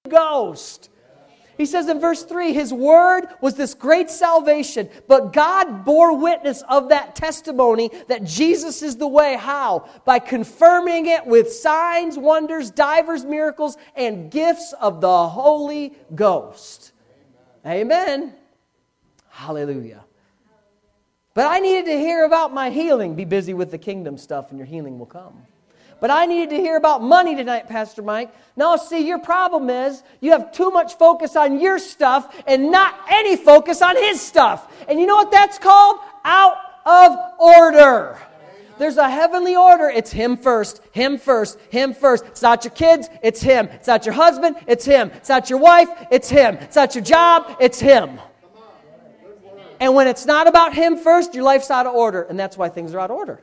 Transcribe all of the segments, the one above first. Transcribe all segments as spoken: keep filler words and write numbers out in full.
Ghost. He says in verse three, His word was this great salvation, but God bore witness of that testimony that Jesus is the way. How? By confirming it with signs, wonders, divers miracles, and gifts of the Holy Ghost. Amen. Amen. Hallelujah. But I needed to hear about my healing. Be busy with the kingdom stuff and your healing will come. But I needed to hear about money tonight, Pastor Mike. No, see, your problem is you have too much focus on your stuff and not any focus on His stuff. And you know what that's called? Out of order. There's a heavenly order. It's Him first, Him first, Him first. It's not your kids, it's Him. It's not your husband, it's Him. It's not your wife, it's Him. It's not your job, it's Him. And when it's not about Him first, your life's out of order. And that's why things are out of order.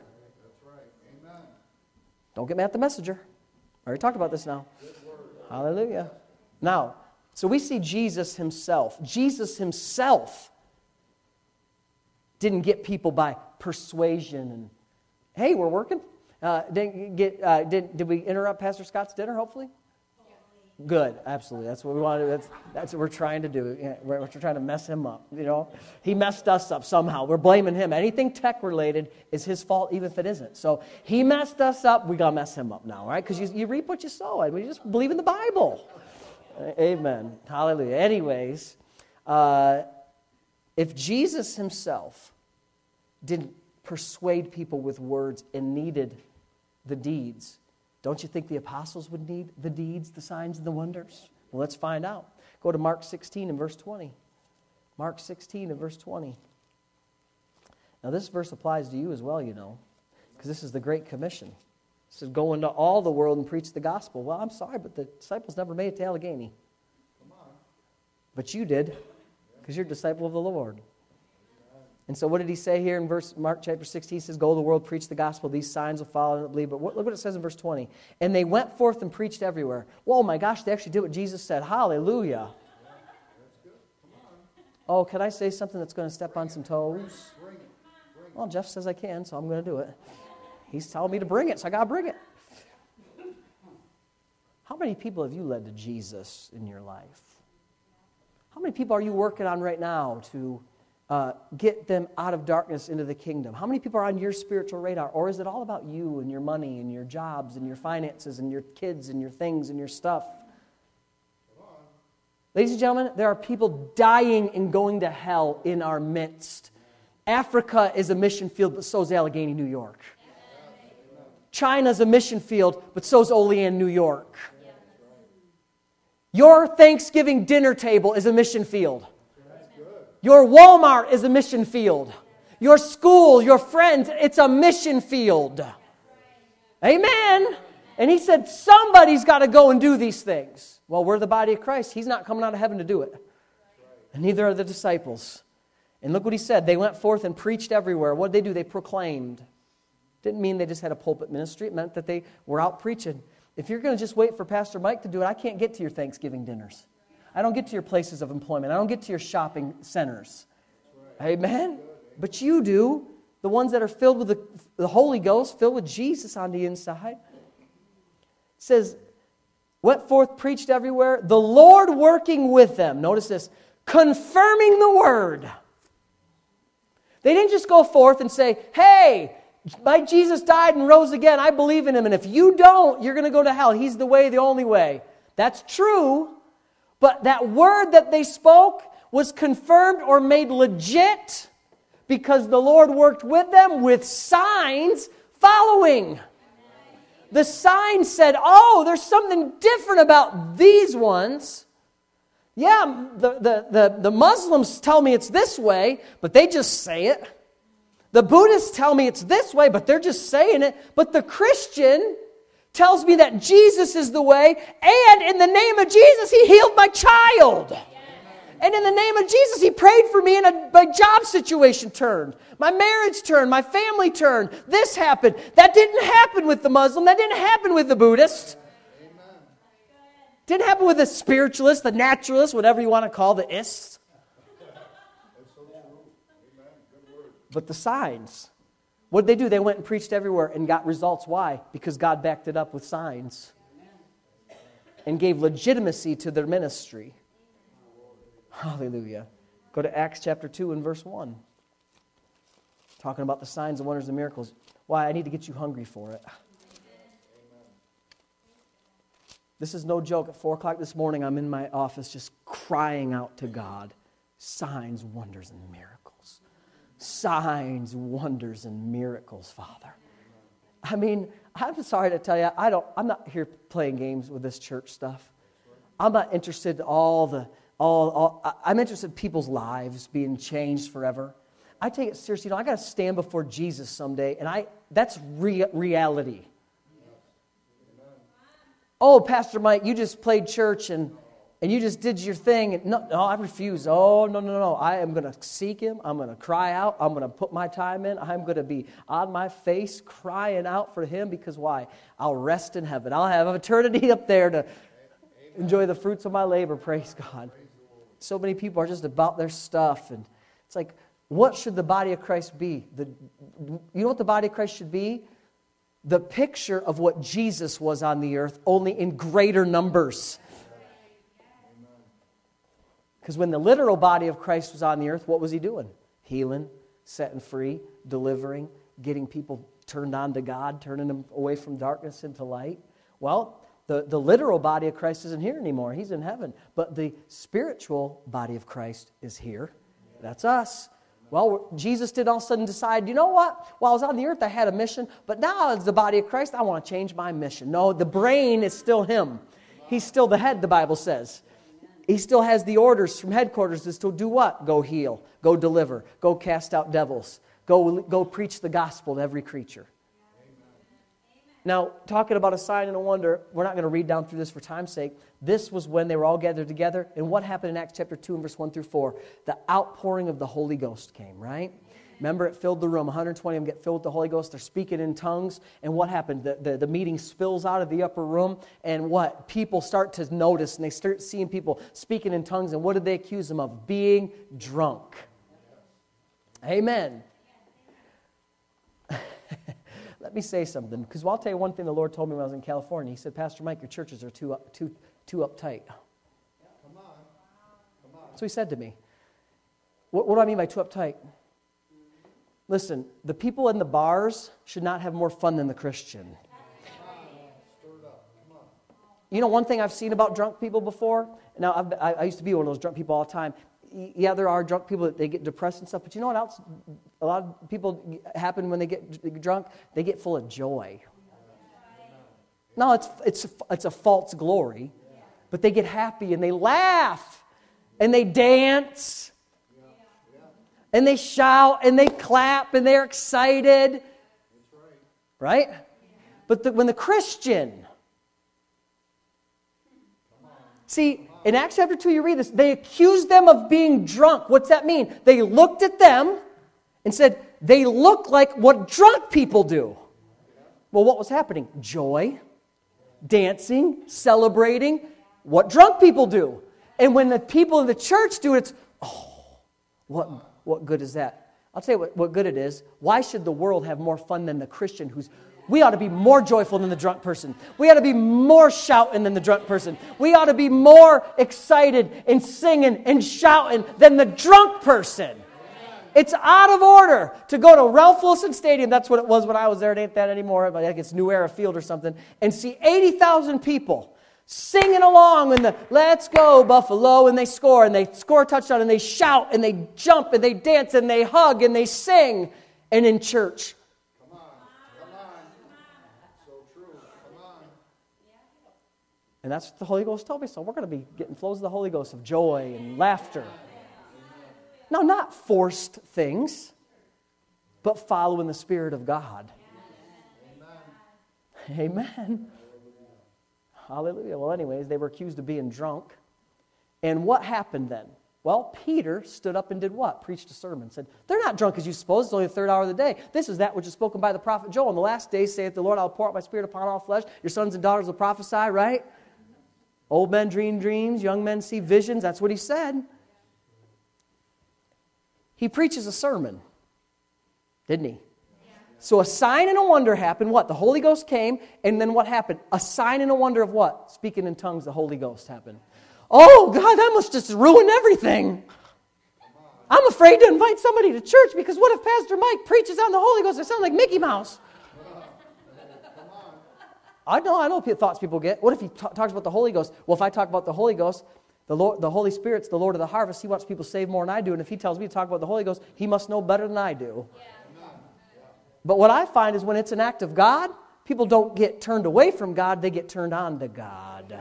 Don't get mad at the messenger. I already talked about this now. Hallelujah. Now, so we see Jesus Himself. Jesus Himself didn't get people by persuasion and, hey, we're working. Uh, didn't get. Uh, did did we interrupt Pastor Scott's dinner? Hopefully. Good, absolutely. That's what we want to do. That's, that's what we're trying to do. We're, we're trying to mess him up, you know. He messed us up somehow. We're blaming him. Anything tech-related is his fault, even if it isn't. So he messed us up. We got to mess him up now, right? Because you, you reap what you sow. And we just believe in the Bible. Amen. Hallelujah. Anyways, uh, if Jesus Himself didn't persuade people with words and needed the deeds, don't you think the apostles would need the deeds, the signs, and the wonders? Well, let's find out. Go to Mark sixteen and verse twenty. Mark sixteen and verse twenty. Now, this verse applies to you as well, you know, because this is the Great Commission. It says, go into all the world and preach the gospel. Well, I'm sorry, but the disciples never made it to Allegheny. Come on. But you did, because you're a disciple of the Lord. And so what did He say here in verse Mark chapter sixteen? He says, go to the world, preach the gospel. These signs will follow and believe. But what, look what it says in verse twenty. And they went forth and preached everywhere. Well, oh my gosh, they actually did what Jesus said. Hallelujah. Oh, can I say something that's going to step on some toes? Well, Jeff says I can, so I'm going to do it. He's telling me to bring it, so I got to bring it. How many people have you led to Jesus in your life? How many people are you working on right now to Uh, get them out of darkness into the kingdom? How many people are on your spiritual radar? Or is it all about you and your money and your jobs and your finances and your kids and your things and your stuff? Ladies and gentlemen, there are people dying and going to hell in our midst. Africa is a mission field, but so is Allegheny, New York. China's a mission field, but so is Olean, New York. Your Thanksgiving dinner table is a mission field. Your Walmart is a mission field. Your school, your friends, it's a mission field. Amen. And He said, somebody's got to go and do these things. Well, we're the body of Christ. He's not coming out of heaven to do it. And neither are the disciples. And look what He said. They went forth and preached everywhere. What did they do? They proclaimed. Didn't mean they just had a pulpit ministry. It meant that they were out preaching. If you're going to just wait for Pastor Mike to do it, I can't get to your Thanksgiving dinners. I don't get to your places of employment. I don't get to your shopping centers. Right. Amen? But you do. The ones that are filled with the, the Holy Ghost, filled with Jesus on the inside. It says, went forth, preached everywhere, the Lord working with them. Notice this, confirming the word. They didn't just go forth and say, hey, my Jesus died and rose again. I believe in Him. And if you don't, you're going to go to hell. He's the way, the only way. That's true. But that word that they spoke was confirmed or made legit because the Lord worked with them with signs following. The signs said, oh, there's something different about these ones. Yeah, the, the, the, the Muslims tell me it's this way, but they just say it. The Buddhists tell me it's this way, but they're just saying it. But the Christian tells me that Jesus is the way, and in the name of Jesus, He healed my child. And in the name of Jesus, He prayed for me, and a, my job situation turned. My marriage turned. My family turned. This happened. That didn't happen with the Muslim. That didn't happen with the Buddhist. Amen. Didn't happen with the spiritualist, the naturalist, whatever you want to call the ists. But the signs. What did they do? They went and preached everywhere and got results. Why? Because God backed it up with signs. and gave legitimacy to their ministry. Hallelujah. Go to Acts chapter two and verse one. Talking about the signs and wonders and miracles. Why? I need to get you hungry for it. This is no joke. At four o'clock this morning, I'm in my office just crying out to God. Signs, wonders, and miracles. Signs, wonders, and miracles, Father. I mean, I'm sorry to tell you, I don't, I'm not here playing games with this church stuff. I'm not interested in all the, all, all I'm interested in people's lives being changed forever. I take it seriously. You know, I got to stand before Jesus someday, and I that's re- reality. Oh, Pastor Mike, you just played church and, and you just did your thing. And no, no, I refuse. Oh, no, no, no. I am going to seek Him. I'm going to cry out. I'm going to put my time in. I'm going to be on my face crying out for Him because why? I'll rest in heaven. I'll have eternity up there to enjoy the fruits of my labor. Praise God. So many people are just about their stuff. And it's like, what should the body of Christ be? The, you know what the body of Christ should be? The picture of what Jesus was on the earth, only in greater numbers. Because when the literal body of Christ was on the earth, what was He doing? Healing, setting free, delivering, getting people turned on to God, turning them away from darkness into light. Well, the, the literal body of Christ isn't here anymore. He's in heaven. But the spiritual body of Christ is here. That's us. Well, Jesus did all of a sudden decide, you know what? While I was on the earth, I had a mission, but now as the body of Christ, I want to change my mission. No, the brain is still Him. He's still the head, the Bible says. He still has the orders from headquarters is to do what? Go heal, go deliver, go cast out devils, go, go preach the gospel to every creature. Now, talking about a sign and a wonder, we're not going to read down through this for time's sake. This was when they were all gathered together. And what happened in Acts chapter two and verse one through four? The outpouring of the Holy Ghost came, right? Remember, it filled the room. one hundred twenty of them get filled with the Holy Ghost. They're speaking in tongues. And what happened? The, the, the meeting spills out of the upper room. And what? People start to notice, and they start seeing people speaking in tongues. And what did they accuse them of? Being drunk. Amen. Let me say something, because I'll tell you one thing the Lord told me when I was in California. He said, Pastor Mike, your churches are too too too uptight. Come on. Come on. So he said to me, what, what do I mean by too uptight? Listen, the people in the bars should not have more fun than the Christian. You know one thing I've seen about drunk people before? Now, I've, I, I used to be one of those drunk people all the time. Yeah, there are drunk people that they get depressed and stuff, but you know what else? A lot of people happen when they get drunk. They get full of joy. No, it's it's it's a false glory, but they get happy and they laugh and they dance and they shout and they clap and they're excited, right? But the, when the Christian, see. In Acts chapter two, you read this. They accused them of being drunk. What's that mean? They looked at them and said, they look like what drunk people do. Well, what was happening? Joy, dancing, celebrating, what drunk people do. And when the people in the church do it, it's, oh, what, what good is that? I'll tell you what, what good it is. Why should the world have more fun than the Christian who's We ought to be more joyful than the drunk person. We ought to be more shouting than the drunk person. We ought to be more excited and singing and shouting than the drunk person. It's out of order to go to Ralph Wilson Stadium, that's what it was when I was there, it ain't that anymore, but I think it's New Era Field or something, and see eighty thousand people singing along in the Let's Go Buffalo, and they score, and they score a touchdown, and they shout, and they jump, and they dance, and they hug, and they sing, and in church, and that's what the Holy Ghost told me. So we're going to be getting flows of the Holy Ghost of joy and laughter. Now, not forced things, but following the Spirit of God. Amen. Amen. Hallelujah. Well, anyways, they were accused of being drunk. And what happened then? Well, Peter stood up and did what? Preached a sermon. Said, they're not drunk as you suppose. It's only the third hour of the day. This is that which is spoken by the prophet Joel. In the last days, saith the Lord, I'll pour out my Spirit upon all flesh. Your sons and daughters will prophesy, right? Old men dream dreams, young men see visions. That's what he said. He preaches a sermon, didn't he? So a sign and a wonder happened. What? The Holy Ghost came, and then what happened? A sign and a wonder of what? Speaking in tongues, the Holy Ghost happened. Oh, God, that must just ruin everything. I'm afraid to invite somebody to church because what if Pastor Mike preaches on the Holy Ghost? It sounds like Mickey Mouse. I know, I know thoughts people get. What if he t- talks about the Holy Ghost? Well, if I talk about the Holy Ghost, the Lord, the Holy Spirit's the Lord of the harvest. He wants people saved more than I do. And if he tells me to talk about the Holy Ghost, he must know better than I do. Yeah. But what I find is when it's an act of God, people don't get turned away from God. They get turned on to God.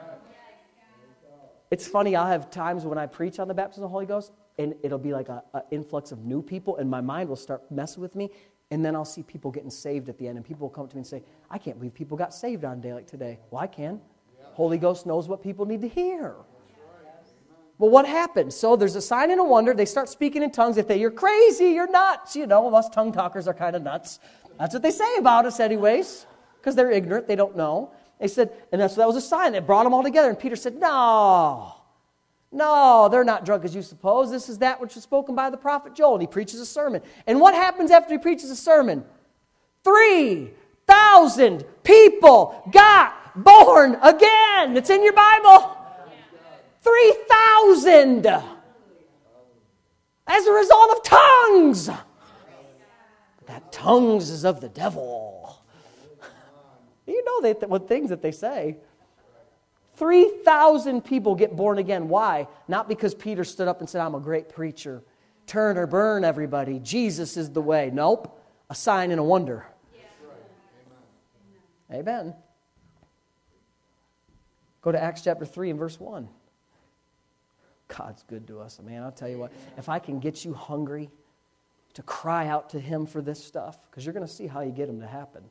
It's funny, I'll have times when I preach on the baptism of the Holy Ghost, and it'll be like an influx of new people, and my mind will start messing with me. And then I'll see people getting saved at the end, and people will come to me and say, I can't believe people got saved on a day like today. Well, I can. Yeah. Holy Ghost knows what people need to hear. Right. Well, what happens? So there's a sign and a wonder. They start speaking in tongues. They say, you're crazy, you're nuts. You know, us tongue talkers are kind of nuts. That's what they say about us anyways, because they're ignorant. They don't know. They said, and that's, that was a sign. They brought them all together, and Peter said, no. No, they're not drunk as you suppose. This is that which was spoken by the prophet Joel. And he preaches a sermon. And what happens after he preaches a sermon? Three thousand people got born again. It's in your Bible. Three thousand. As a result of tongues. That tongues is of the devil. You know they, what things that they say. three thousand people get born again. Why? Not because Peter stood up and said, I'm a great preacher. Turn or burn, everybody. Jesus is the way. Nope. A sign and a wonder. Yeah. Amen. Amen. Go to Acts chapter three and verse one. God's good to us, man. I'll tell you what. If I can get you hungry to cry out to Him for this stuff, because you're going to see how you get Him to happen.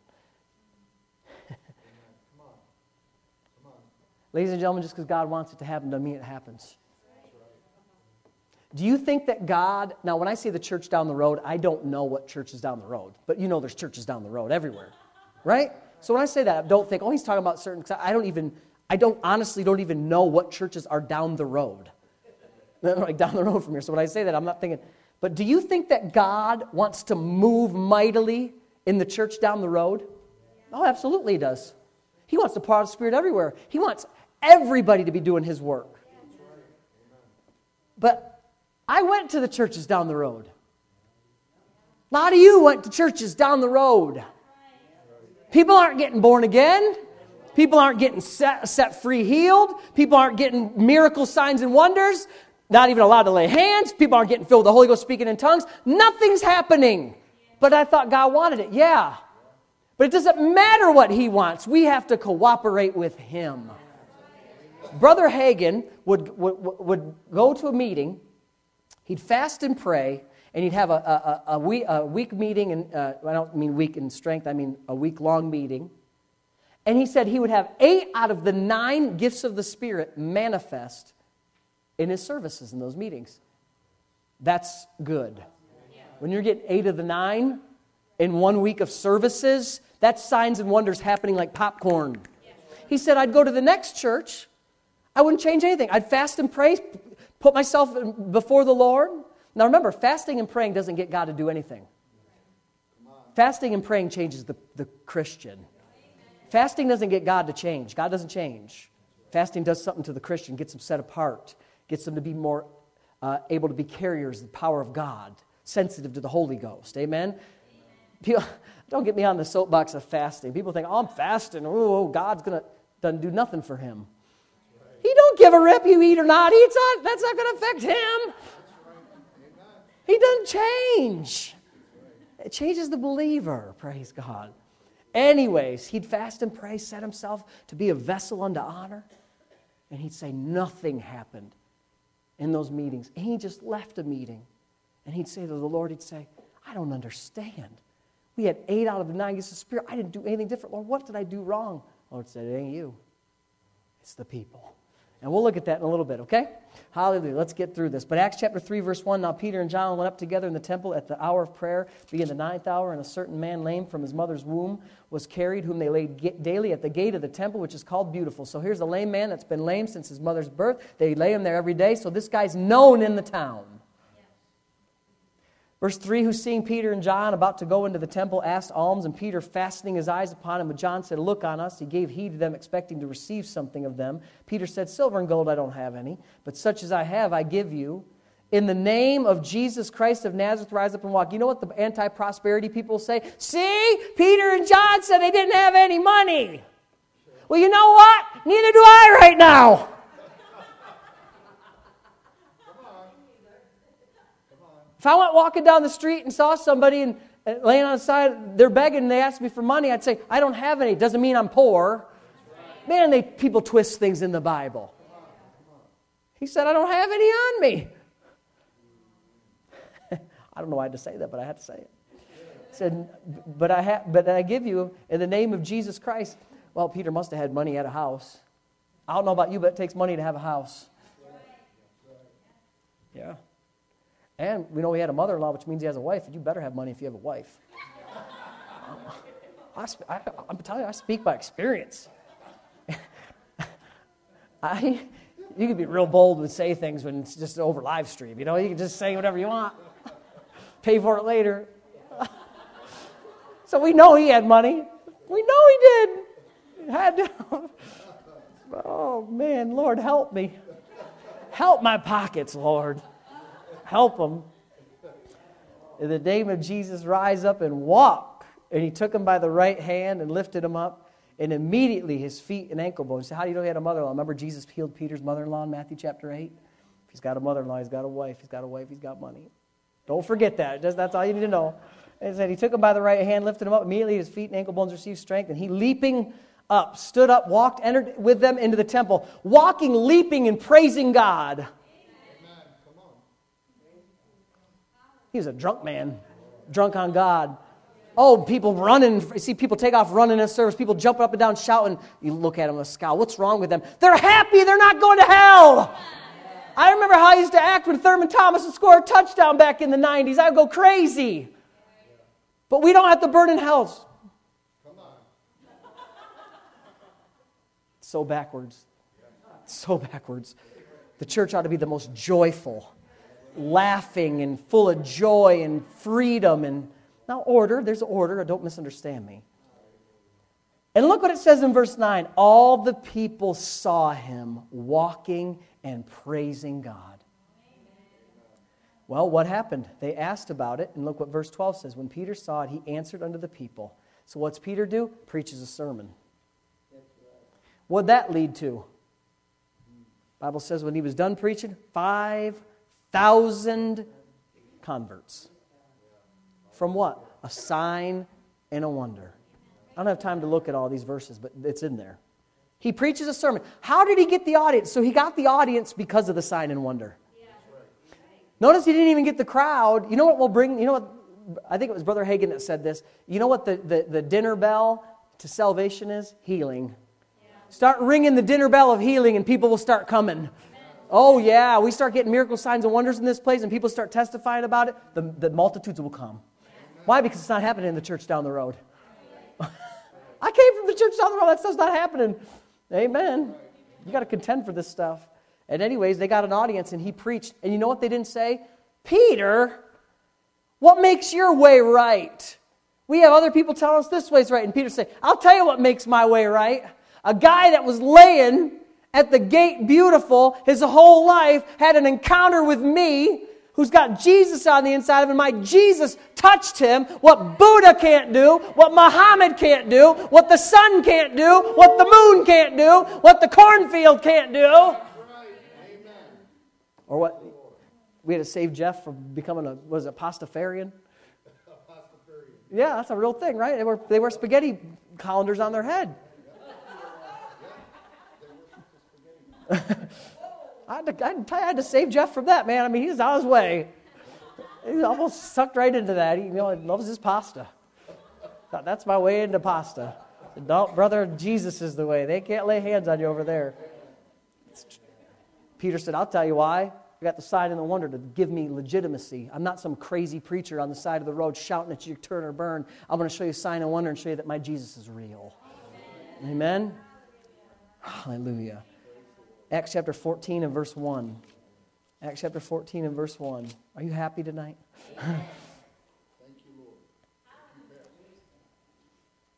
Ladies and gentlemen, just because God wants it to happen doesn't mean it happens. Do you think that God, now when I say the church down the road, I don't know what church is down the road, but you know there's churches down the road everywhere, right? So when I say that, don't think, oh, he's talking about certain, because I don't even, I don't honestly don't even know what churches are down the road. Like down the road from here. So when I say that, I'm not thinking, but do you think that God wants to move mightily in the church down the road? Oh, absolutely He does. He wants to pour out His Spirit everywhere. He wants everybody to be doing His work. But I went to the churches down the road. A lot of you went to churches down the road. People aren't getting born again. People aren't getting set, set free, healed. People aren't getting miracle signs and wonders. Not even allowed to lay hands. People aren't getting filled with the Holy Ghost, speaking in tongues. Nothing's happening. But I thought God wanted it. Yeah. But it doesn't matter what He wants. We have to cooperate with Him. Brother Hagin would, would, would go to a meeting. He'd fast and pray, and he'd have a, a, a, week, a week meeting. And uh, I don't mean week in strength. I mean a week-long meeting. And he said he would have eight out of the nine gifts of the Spirit manifest in his services in those meetings. That's good. When you're getting eight of the nine in one week of services, that's signs and wonders happening like popcorn. He said, I'd go to the next church. I wouldn't change anything. I'd fast and pray, put myself before the Lord. Now remember, fasting and praying doesn't get God to do anything. Fasting and praying changes the, the Christian. Fasting doesn't get God to change. God doesn't change. Fasting does something to the Christian, gets them set apart, gets them to be more uh, able to be carriers of the power of God, sensitive to the Holy Ghost. Amen? People, don't get me on the soapbox of fasting. People think, oh, I'm fasting. Oh, God's going to doesn't do nothing for him. He don't give a rip you eat or not eat. Not, that's not going to affect him. He doesn't change. It changes the believer, praise God. Anyways, he'd fast and pray, set himself to be a vessel unto honor. And he'd say nothing happened in those meetings. And he just left a meeting. And he'd say to the Lord, he'd say, I don't understand. We had eight out of the nine gifts of the Spirit. I didn't do anything different. Lord, what did I do wrong? Lord said, it ain't you. It's the people. And we'll look at that in a little bit, okay? Hallelujah. Let's get through this. But Acts chapter three, verse one, now Peter and John went up together in the temple at the hour of prayer, being the ninth hour, and a certain man lame from his mother's womb was carried, whom they laid daily at the gate of the temple, which is called Beautiful. So here's a lame man that's been lame since his mother's birth. They lay him there every day, so this guy's known in the town. Verse three, who seeing Peter and John about to go into the temple asked alms, and Peter, fastening his eyes upon him, but John said, look on us. He gave heed to them, expecting to receive something of them. Peter said, silver and gold I don't have any, but such as I have I give you. In the name of Jesus Christ of Nazareth, rise up and walk. You know what the anti-prosperity people say? See, Peter and John said they didn't have any money. Well, you know what? Neither do I right now. If I went walking down the street and saw somebody and, and laying on the side, they're begging and they ask me for money, I'd say, I don't have any. It doesn't mean I'm poor. Man, they people twist things in the Bible. He said, I don't have any on me. I don't know why I had to say that, but I had to say it. He said, but I, ha- but I give you in the name of Jesus Christ. Well, Peter must have had money at a house. I don't know about you, but it takes money to have a house. Yeah. And we know he had a mother-in-law, which means he has a wife, and you better have money if you have a wife. I, I, I'm telling you, I speak by experience. I, you can be real bold and say things when it's just over live stream. You know, you can just say whatever you want. Pay for it later. So we know he had money. We know he did. He had to. Oh, man, Lord, help me. Help my pockets, Lord. Help them. In the name of Jesus, rise up and walk. And he took him by the right hand and lifted him up. And immediately his feet and ankle bones. So how do you know he had a mother-in-law? Remember Jesus healed Peter's mother-in-law in Matthew chapter eight? If he's got a mother-in-law, he's got a wife. He's got a wife, he's got money. Don't forget that. Just, that's all you need to know. And it said he took him by the right hand, lifted him up. Immediately his feet and ankle bones received strength. And he, leaping up, stood up, walked, entered with them into the temple, walking, leaping, and praising God. He was a drunk man, drunk on God. Oh, people running. You see people take off running in service. People jumping up and down shouting. You look at them with a scowl. What's wrong with them? They're happy. They're not going to hell. I remember how I used to act when Thurman Thomas would score a touchdown back in the nineties. I would go crazy. But we don't have to burn in hell. So backwards. So backwards. The church ought to be the most joyful, laughing and full of joy and freedom and now order. There's order. Don't misunderstand me. And look what it says in verse nine. All the people saw him walking and praising God. Well, what happened? They asked about it, and look what verse twelve says. When Peter saw it, he answered unto the people. So what's Peter do? Preaches a sermon. What'd that lead to? The Bible says when he was done preaching, five thousand converts. From what? A sign and a wonder. I don't have time to look at all these verses, but it's in there. He preaches a sermon. How did he get the audience? So he got the audience because of the sign and wonder. Notice he didn't even get the crowd. You know what will bring, you know what, I think it was Brother Hagin that said this. You know what the, the, the dinner bell to salvation is? Healing. Start ringing the dinner bell of healing and people will start coming. Oh yeah, we start getting miracle signs and wonders in this place and people start testifying about it, the, the multitudes will come. Why? Because it's not happening in the church down the road. I came from the church down the road. That stuff's not happening. Amen. You got to contend for this stuff. And anyways, they got an audience and he preached. And you know what they didn't say? Peter, what makes your way right? We have other people telling us this way's right. And Peter said, I'll tell you what makes my way right. A guy that was laying at the gate beautiful his whole life had an encounter with me who's got Jesus on the inside of him. My Jesus touched him. What Buddha can't do, what Muhammad can't do, what the sun can't do, what the moon can't do, what the cornfield can't do. Or what? We had to save Jeff from becoming a, what is it, Pastafarian? Yeah, that's a real thing, right? They wear, they wear spaghetti colanders on their head. I had, to, I, had to, I had to save Jeff from that, man. I mean, he's on his way. He almost sucked right into that. He, you know, he loves his pasta. Thought, that's my way into pasta. Said, no, brother, Jesus is the way. They can't lay hands on you over there. Peter said, I'll tell you why. I got the sign and the wonder to give me legitimacy. I'm not some crazy preacher on the side of the road shouting at you, turn or burn. I'm going to show you a sign and wonder and show you that my Jesus is real. Amen? Amen? Hallelujah. Acts chapter fourteen and verse one. Acts chapter fourteen and verse one. Are you happy tonight?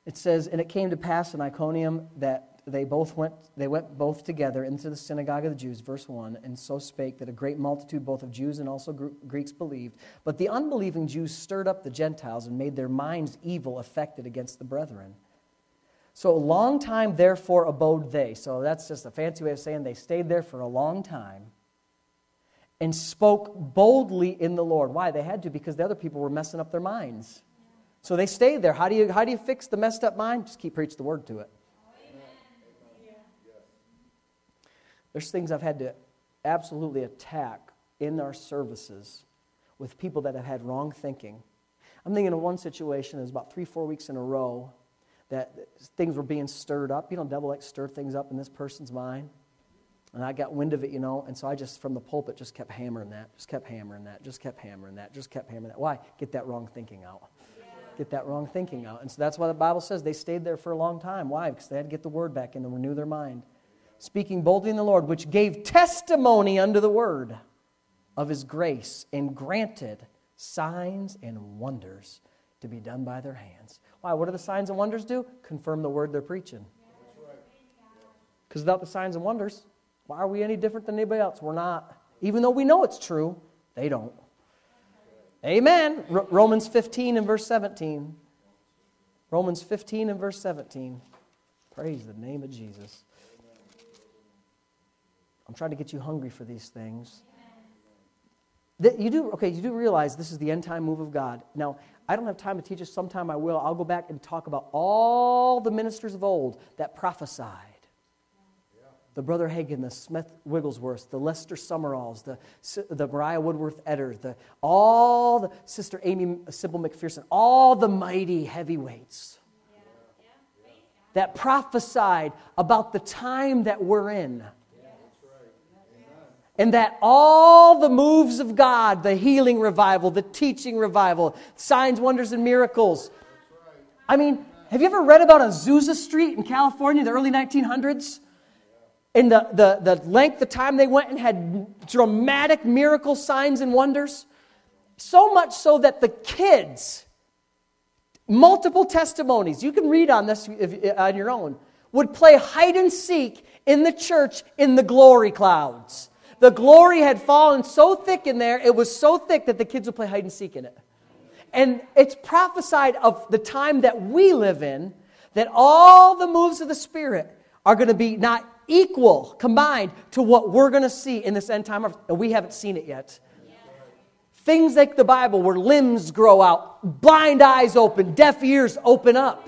It says, and it came to pass in Iconium that they both went they went both together into the synagogue of the Jews, verse one, and so spake that a great multitude both of Jews and also Greeks believed. But the unbelieving Jews stirred up the Gentiles and made their minds evil affected against the brethren. So a long time therefore abode they. So that's just a fancy way of saying they stayed there for a long time and spoke boldly in the Lord. Why? They had to, because the other people were messing up their minds. So they stayed there. How do you how do you fix the messed up mind? Just keep preaching the word to it. There's things I've had to absolutely attack in our services with people that have had wrong thinking. I'm thinking of one situation, it was about three, four weeks in a row, that things were being stirred up. You know, the devil likes to stir things up in this person's mind. And I got wind of it, you know, and so I just, from the pulpit, just kept hammering that, just kept hammering that, just kept hammering that, just kept hammering that. Why? Get that wrong thinking out. Get that wrong thinking out. And so that's why the Bible says they stayed there for a long time. Why? Because they had to get the word back in and renew their mind. Speaking boldly in the Lord, which gave testimony unto the word of his grace, and granted signs and wonders to be done by their hands. Why? What do the signs and wonders do? Confirm the word they're preaching. Because without the signs and wonders, why are we any different than anybody else? We're not. Even though we know it's true, they don't. Amen. R- Romans fifteen and verse seventeen. Romans fifteen and verse seventeen. Praise the name of Jesus. I'm trying to get you hungry for these things. That you do, okay, you do realize this is the end time move of God. Now, I don't have time to teach us. Sometime I will. I'll go back and talk about all the ministers of old that prophesied. The Brother Hagin, the Smith Wigglesworths, the Lester Summeralls, the, the Mariah Woodworth Edders, the, all the Sister Amy Sybil McPherson, all the mighty heavyweights that prophesied about the time that we're in. And that all the moves of God, the healing revival, the teaching revival, signs, wonders, and miracles. I mean, have you ever read about Azusa Street in California, the early nineteen hundreds? And the, the, the length of time they went and had dramatic miracle signs and wonders? So much so that the kids, multiple testimonies, you can read on this if, on your own, would play hide and seek in the church in the glory clouds. The glory had fallen so thick in there, it was so thick that the kids would play hide and seek in it. And it's prophesied of the time that we live in, that all the moves of the Spirit are going to be not equal, combined to what we're going to see in this end time. And we haven't seen it yet. Yeah. Things like the Bible where limbs grow out, blind eyes open, deaf ears open up.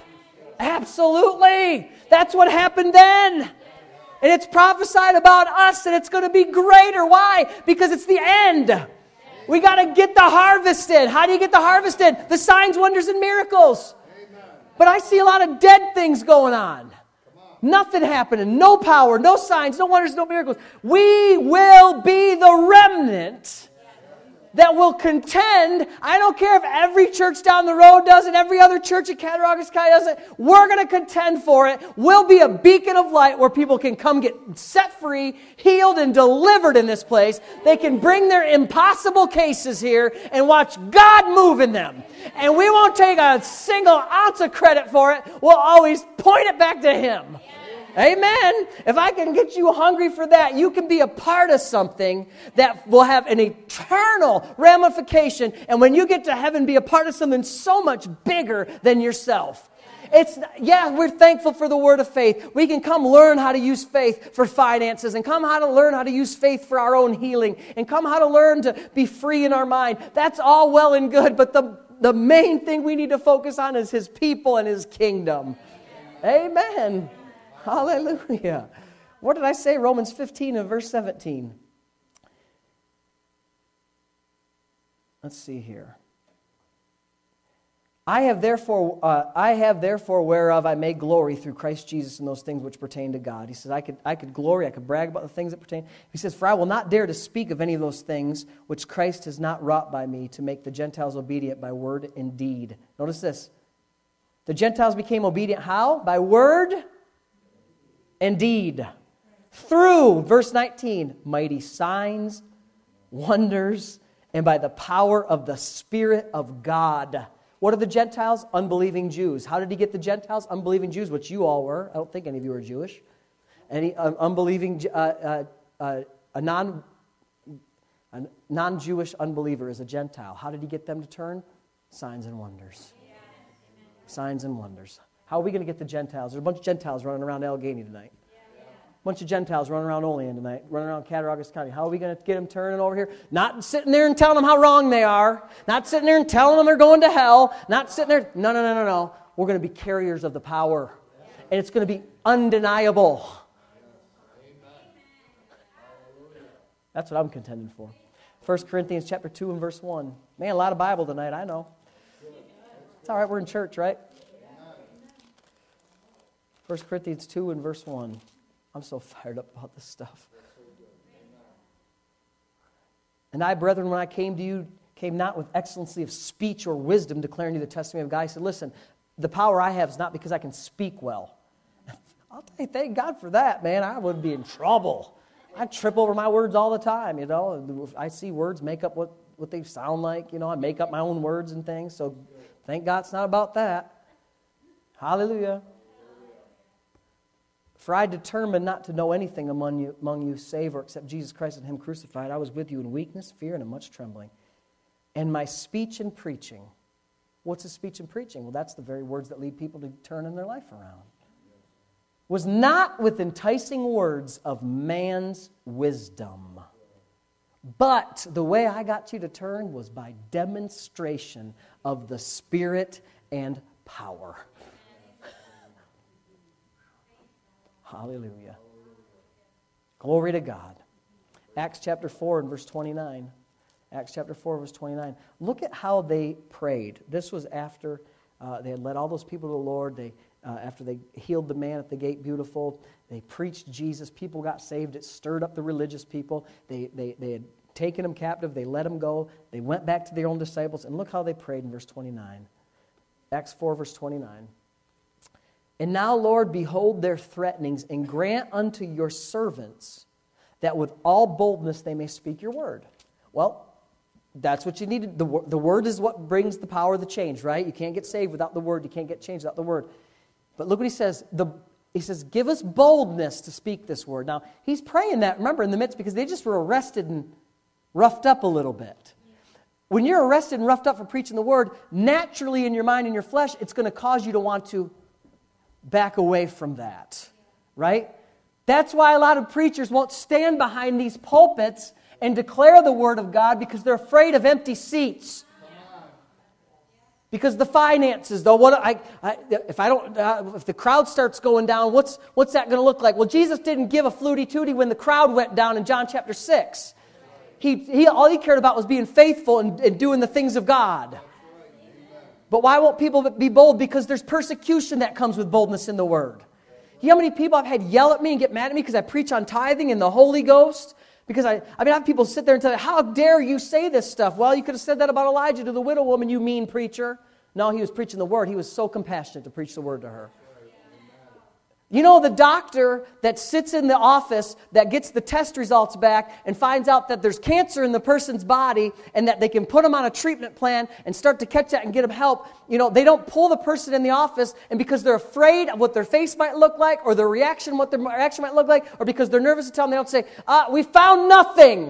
Absolutely. That's what happened then. And it's prophesied about us, and it's going to be greater. Why? Because it's the end. We got to get the harvest in. How do you get the harvest in? The signs, wonders, and miracles. But I see a lot of dead things going on. Nothing happening. No power, no signs, no wonders, no miracles. We will be the remnant that will contend. I don't care if every church down the road does it, every other church at Cattaraugus Sky does it. We're going to contend for it. We'll be a beacon of light where people can come get set free, healed, and delivered in this place. They can bring their impossible cases here and watch God move in them. And we won't take a single ounce of credit for it. We'll always point it back to Him. Amen. If I can get you hungry for that, you can be a part of something that will have an eternal ramification. And when you get to heaven, be a part of something so much bigger than yourself. It's, yeah, we're thankful for the word of faith. We can come learn how to use faith for finances, and come how to learn how to use faith for our own healing, and come how to learn to be free in our mind. That's all well and good, but the, the main thing we need to focus on is His people and His kingdom. Amen. Hallelujah. What did I say? Romans fifteen and verse seventeen. Let's see here. I have therefore, uh, I have therefore whereof I may glory through Christ Jesus in those things which pertain to God. He says, I could, I could glory, I could brag about the things that pertain. He says, for I will not dare to speak of any of those things which Christ has not wrought by me to make the Gentiles obedient by word and deed. Notice this. The Gentiles became obedient how? By word and deed. Through, verse nineteen, mighty signs, wonders, and by the power of the Spirit of God. What are the Gentiles? Unbelieving Jews. How did he get the Gentiles? Unbelieving Jews, which you all were. I don't think any of you were Jewish. Any uh, unbelieving, uh, uh, uh, a non, a non-Jewish unbeliever is a Gentile. How did he get them to turn? Signs and wonders. Signs and wonders. How are we going to get the Gentiles? There's a bunch of Gentiles running around Allegheny tonight. A bunch of Gentiles running around Olean tonight, running around Cattaraugus County. How are we going to get them turning over here? Not sitting there and telling them how wrong they are. Not sitting there and telling them they're going to hell. Not sitting there. No, no, no, no, no. We're going to be carriers of the power. And it's going to be undeniable. That's what I'm contending for. First Corinthians chapter two and verse one. Man, a lot of Bible tonight, I know. It's all right, we're in church, right? First Corinthians two and verse one. I'm so fired up about this stuff. And I, brethren, when I came to you, came not with excellency of speech or wisdom, declaring to you the testimony of God. I said, listen, the power I have is not because I can speak well. I'll tell you, thank God for that, man. I would be in trouble. I trip over my words all the time, you know. I see words make up what, what they sound like, you know. I make up my own words and things, so thank God it's not about that. Hallelujah. For I determined not to know anything among you, among you save or except Jesus Christ and Him crucified. I was with you in weakness, fear, and in much trembling. And my speech and preaching. What's a speech and preaching? Well, that's the very words that lead people to turn in their life around. Was not with enticing words of man's wisdom. But the way I got you to turn was by demonstration of the Spirit and power. Hallelujah. Glory to God. Acts chapter four and verse twenty-nine. Acts chapter four, verse twenty-nine. Look at how they prayed. This was after uh, they had led all those people to the Lord. They, uh, after they healed the man at the gate, beautiful. They preached Jesus. People got saved. It stirred up the religious people. They, they, they had taken them captive. They let them go. They went back to their own disciples. And look how they prayed in verse twenty-nine. Acts four, verse twenty-nine. And now, Lord, behold their threatenings, and grant unto your servants that with all boldness they may speak your word. Well, that's what you needed. The, the word is what brings the power of the change, right? You can't get saved without the word. You can't get changed without the word. But look what he says. The, he says, give us boldness to speak this word. Now, he's praying that, remember, in the midst, because they just were arrested and roughed up a little bit. When you're arrested and roughed up for preaching the word, naturally in your mind and your flesh, it's going to cause you to want to back away from that, right? That's why a lot of preachers won't stand behind these pulpits and declare the Word of God because they're afraid of empty seats. Because the finances, though, what I, I if I don't, uh, if the crowd starts going down, what's what's that going to look like? Well, Jesus didn't give a flutie tootie when the crowd went down in John chapter six. He, he all he cared about was being faithful and, and doing the things of God. But why won't people be bold? Because there's persecution that comes with boldness in the Word. You know how many people I've had yell at me and get mad at me because I preach on tithing and the Holy Ghost? Because I, I mean, I have people sit there and tell me, how dare you say this stuff? Well, you could have said that about Elijah to the widow woman, you mean preacher. No, he was preaching the Word. He was so compassionate to preach the Word to her. You know, the doctor that sits in the office that gets the test results back and finds out that there's cancer in the person's body and that they can put them on a treatment plan and start to catch that and get them help. You know, they don't pull the person in the office, and because they're afraid of what their face might look like or their reaction, what their reaction might look like, or because they're nervous to tell them, they don't say, uh, we found nothing.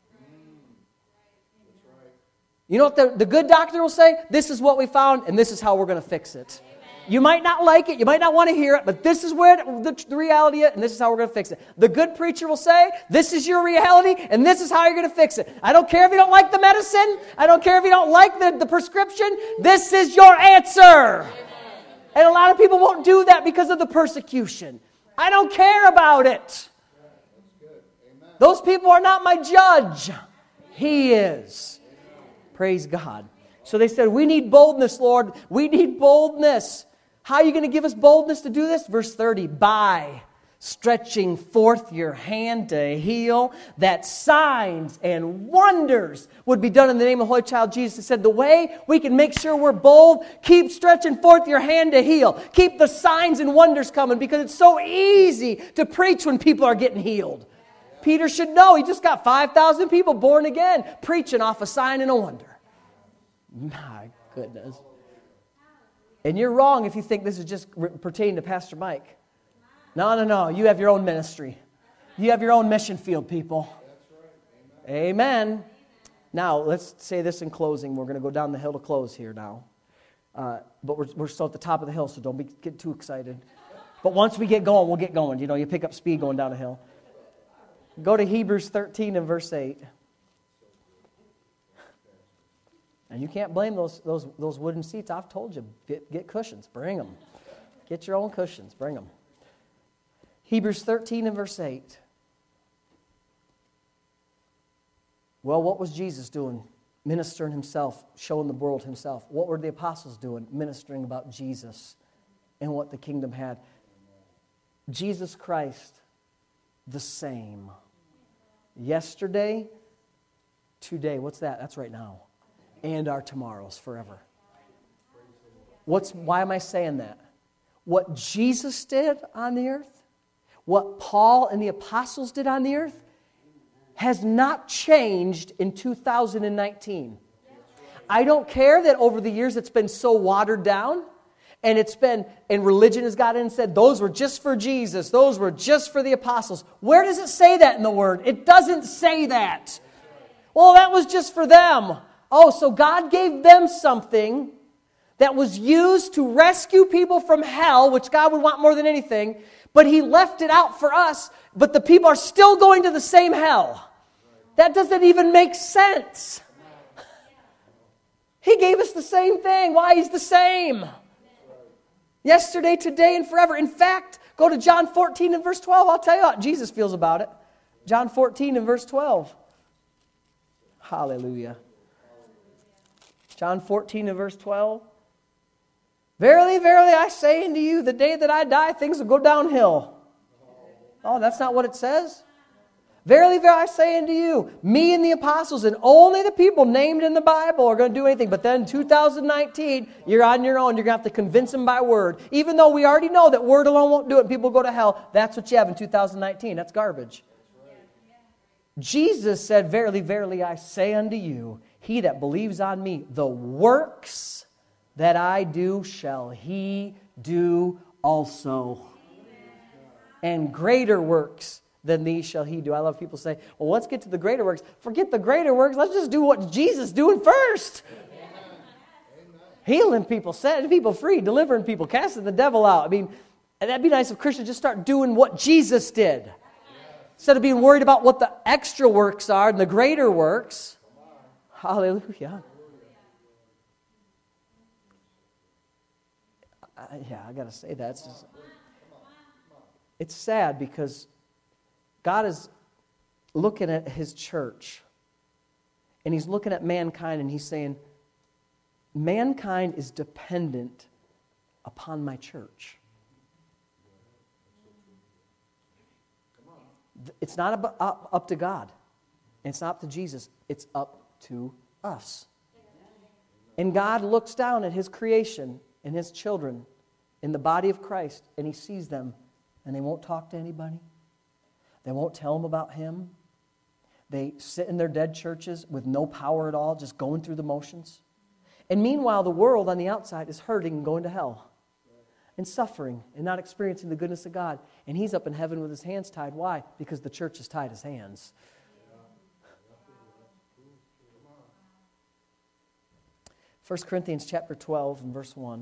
You know what the, the good doctor will say? This is what we found, and this is how we're going to fix it. You might not like it, you might not want to hear it, but this is where the, the reality is, and this is how we're going to fix it. The good preacher will say, this is your reality, and this is how you're going to fix it. I don't care if you don't like the medicine. I don't care if you don't like the, the prescription. This is your answer. And a lot of people won't do that because of the persecution. I don't care about it. Those people are not my judge. He is. Praise God. So they said, we need boldness, Lord. We need boldness. How are you going to give us boldness to do this? Verse thirty, by stretching forth your hand to heal, that signs and wonders would be done in the name of the Holy Child Jesus. He said, the way we can make sure we're bold, keep stretching forth your hand to heal. Keep the signs and wonders coming, because it's so easy to preach when people are getting healed. Peter should know. He just got five thousand people born again, preaching off a sign and a wonder. My goodness. And you're wrong if you think this is just pertaining to Pastor Mike. No, no, no. You have your own ministry. You have your own mission field, people. Amen. Now, let's say this in closing. We're going to go down the hill to close here now. Uh, but we're, we're still at the top of the hill, so don't be, get too excited. But once we get going, we'll get going. You know, you pick up speed going down a hill. Go to Hebrews thirteen and verse eight. And you can't blame those, those, those wooden seats. I've told you, get, get cushions. Bring them. Get your own cushions. Bring them. Hebrews thirteen and verse eight. Well, what was Jesus doing? Ministering himself, showing the world himself. What were the apostles doing? Ministering about Jesus and what the kingdom had. Jesus Christ, the same. Yesterday, today. What's that? That's right now. And our tomorrows forever. What's, why am I saying that? What Jesus did on the earth, what Paul and the apostles did on the earth, has not changed in two thousand nineteen. I don't care that over the years it's been so watered down, and it's been, and religion has got in and said, those were just for Jesus, those were just for the apostles. Where does it say that in the Word? It doesn't say that. Well, that was just for them. Oh, so God gave them something that was used to rescue people from hell, which God would want more than anything, but He left it out for us, but the people are still going to the same hell. That doesn't even make sense. He gave us the same thing. Why? He's the same. Yesterday, today, and forever. In fact, go to John fourteen and verse twelve. I'll tell you how Jesus feels about it. John fourteen and verse twelve. Hallelujah. John fourteen and verse twelve. Verily, verily, I say unto you, the day that I die, things will go downhill. Oh, that's not what it says. Verily, verily, I say unto you, me and the apostles and only the people named in the Bible are going to do anything. But then in two thousand nineteen, you're on your own. You're going to have to convince them by word. Even though we already know that word alone won't do it and people go to hell, that's what you have in two thousand nineteen. That's garbage. Jesus said, verily, verily, I say unto you, he that believes on me, the works that I do shall he do also. And greater works than these shall he do. I love people say, well, let's get to the greater works. Forget the greater works. Let's just do what Jesus is doing first. Amen. Healing people, setting people free, delivering people, casting the devil out. I mean, that'd be nice if Christians just start doing what Jesus did. Yes. Instead of being worried about what the extra works are and the greater works. Hallelujah. Uh, yeah, I got to say that. It's, just, it's sad because God is looking at His church, and He's looking at mankind, and He's saying, mankind is dependent upon my church. It's not up, up, up to God. It's not up to Jesus. It's up to us. And God looks down at His creation and His children in the body of Christ, and He sees them, and they won't talk to anybody. They won't tell them about Him. They sit in their dead churches with no power at all, just going through the motions. And meanwhile, the world on the outside is hurting and going to hell and suffering and not experiencing the goodness of God. And He's up in heaven with His hands tied. Why? Because the church has tied His hands. First Corinthians chapter twelve and verse one.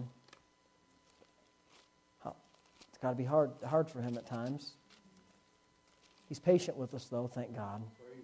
Oh, it's got to be hard, hard for him at times. He's patient with us, though, thank God.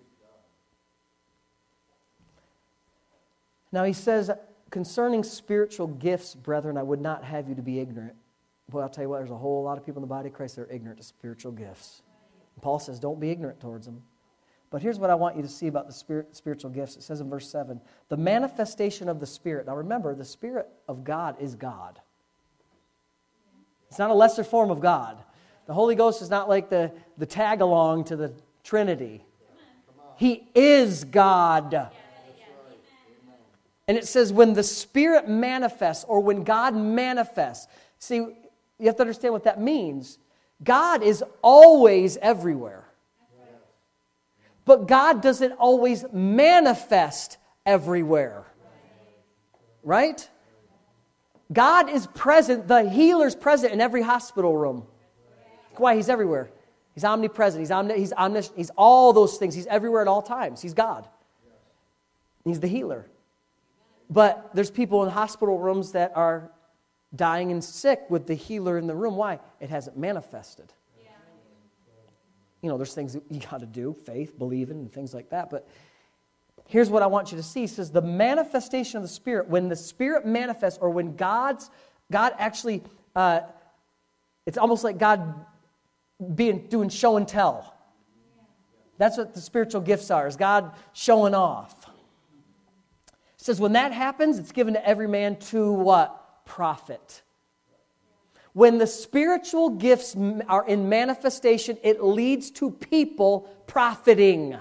Now he says, concerning spiritual gifts, brethren, I would not have you to be ignorant. Boy, I'll tell you what, there's a whole lot of people in the body of Christ that are ignorant to spiritual gifts. And Paul says, don't be ignorant towards them. But here's what I want you to see about the spirit, spiritual gifts. It says in verse seven, the manifestation of the Spirit. Now remember, the Spirit of God is God. It's not a lesser form of God. The Holy Ghost is not like the, the tag-along to the Trinity. He is God. And it says when the Spirit manifests, or when God manifests. See, you have to understand what that means. God is always everywhere. But God doesn't always manifest everywhere. Right? God is present, the healer's present in every hospital room. That's why he's everywhere. He's omnipresent, he's, omni- he's omniscient, he's all those things. He's everywhere at all times. He's God. He's the healer. But there's people in hospital rooms that are dying and sick with the healer in the room. Why? It hasn't manifested. Yeah. You know, there's things that you got to do, faith, believing, and things like that. But here's what I want you to see. It says the manifestation of the Spirit, when the Spirit manifests, or when God's, God actually, uh, it's almost like God being doing show and tell. That's what the spiritual gifts are, is God showing off. It says when that happens, it's given to every man to what? Profit. When the spiritual gifts are in manifestation, it leads to people profiting.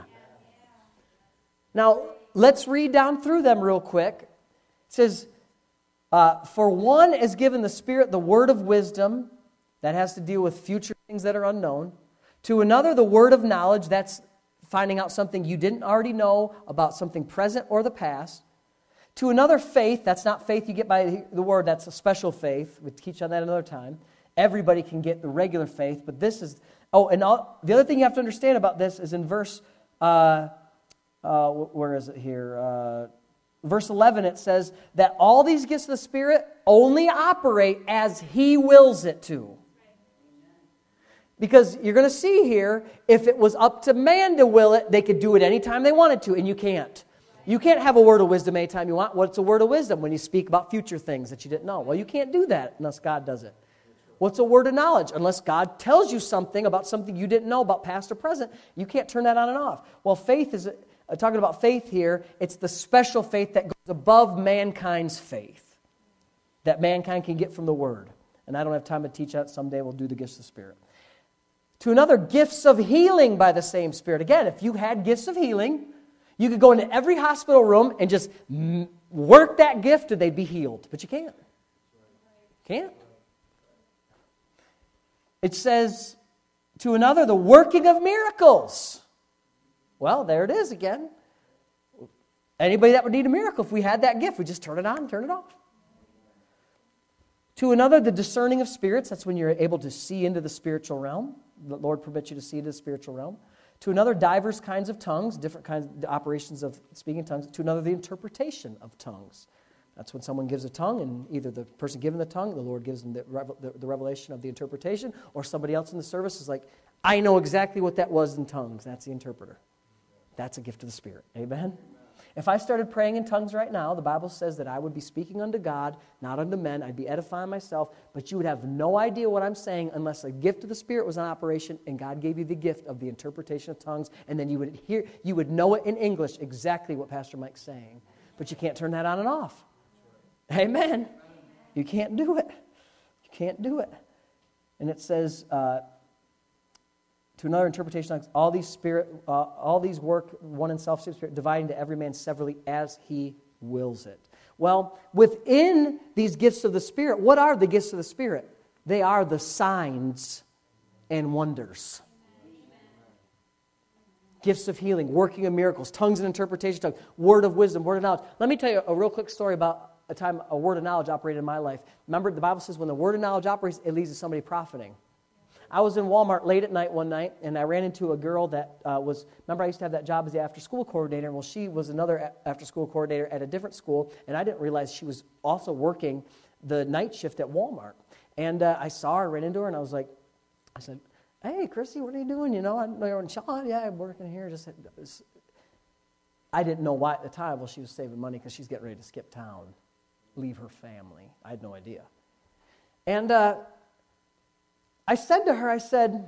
Now, let's read down through them real quick. It says, uh, for one is given the Spirit the word of wisdom, that has to deal with future things that are unknown. To another, the word of knowledge, that's finding out something you didn't already know about something present or the past. To another, faith, that's not faith you get by the word, that's a special faith. We'll teach on that another time. Everybody can get the regular faith, but this is, oh, and all, the other thing you have to understand about this is in verse, uh, uh, where is it here? Uh, verse eleven, it says that all these gifts of the Spirit only operate as He wills it to. Because you're going to see here, if it was up to man to will it, they could do it anytime they wanted to, and you can't. You can't have a word of wisdom anytime you want. What's a word of wisdom? When you speak about future things that you didn't know. Well, you can't do that unless God does it. What's a word of knowledge? Unless God tells you something about something you didn't know about past or present, you can't turn that on and off. Well, faith is, uh, talking about faith here, it's the special faith that goes above mankind's faith, that mankind can get from the Word. And I don't have time to teach that. Someday we'll do the gifts of the Spirit. To another, gifts of healing by the same Spirit. Again, if you had gifts of healing, you could go into every hospital room and just work that gift and they'd be healed. But you can't. Can't. It says, to another, the working of miracles. Well, there it is again. Anybody that would need a miracle, if we had that gift, we just turn it on and turn it off. To another, the discerning of spirits. That's when you're able to see into the spiritual realm. The Lord permits you to see into the spiritual realm. To another, diverse kinds of tongues, different kinds of operations of speaking tongues. To another, the interpretation of tongues. That's when someone gives a tongue, and either the person giving the tongue, the Lord gives them the, the, the revelation of the interpretation, or somebody else in the service is like, I know exactly what that was in tongues. That's the interpreter. That's a gift of the Spirit. Amen? If I started praying in tongues right now, the Bible says that I would be speaking unto God, not unto men. I'd be edifying myself, but you would have no idea what I'm saying unless a gift of the Spirit was in operation and God gave you the gift of the interpretation of tongues, and then you would hear, you would know it in English exactly what Pastor Mike's saying. But you can't turn that on and off. Amen. You can't do it. You can't do it. And it says, uh, to another interpretation, all these spirit, uh, all these work one and self-same Spirit, dividing to every man severally as he wills it. Well, within these gifts of the Spirit, what are the gifts of the Spirit? They are the signs and wonders. Gifts of healing, working of miracles, tongues and interpretation, tongues, word of wisdom, word of knowledge. Let me tell you a real quick story about a time a word of knowledge operated in my life. Remember, the Bible says when the word of knowledge operates, it leads to somebody profiting. I was in Walmart late at night one night, and I ran into a girl that uh, was, remember I used to have that job as the after-school coordinator. Well, she was another after-school coordinator at a different school, and I didn't realize she was also working the night shift at Walmart. And uh, I saw her, ran into her, and I was like, I said, hey, Christy, what are you doing? You know, I know you're in Sean. Yeah, I'm working here. Just I didn't know why at the time. Well, she was saving money because she's getting ready to skip town, leave her family. I had no idea. And uh, I said to her, I said,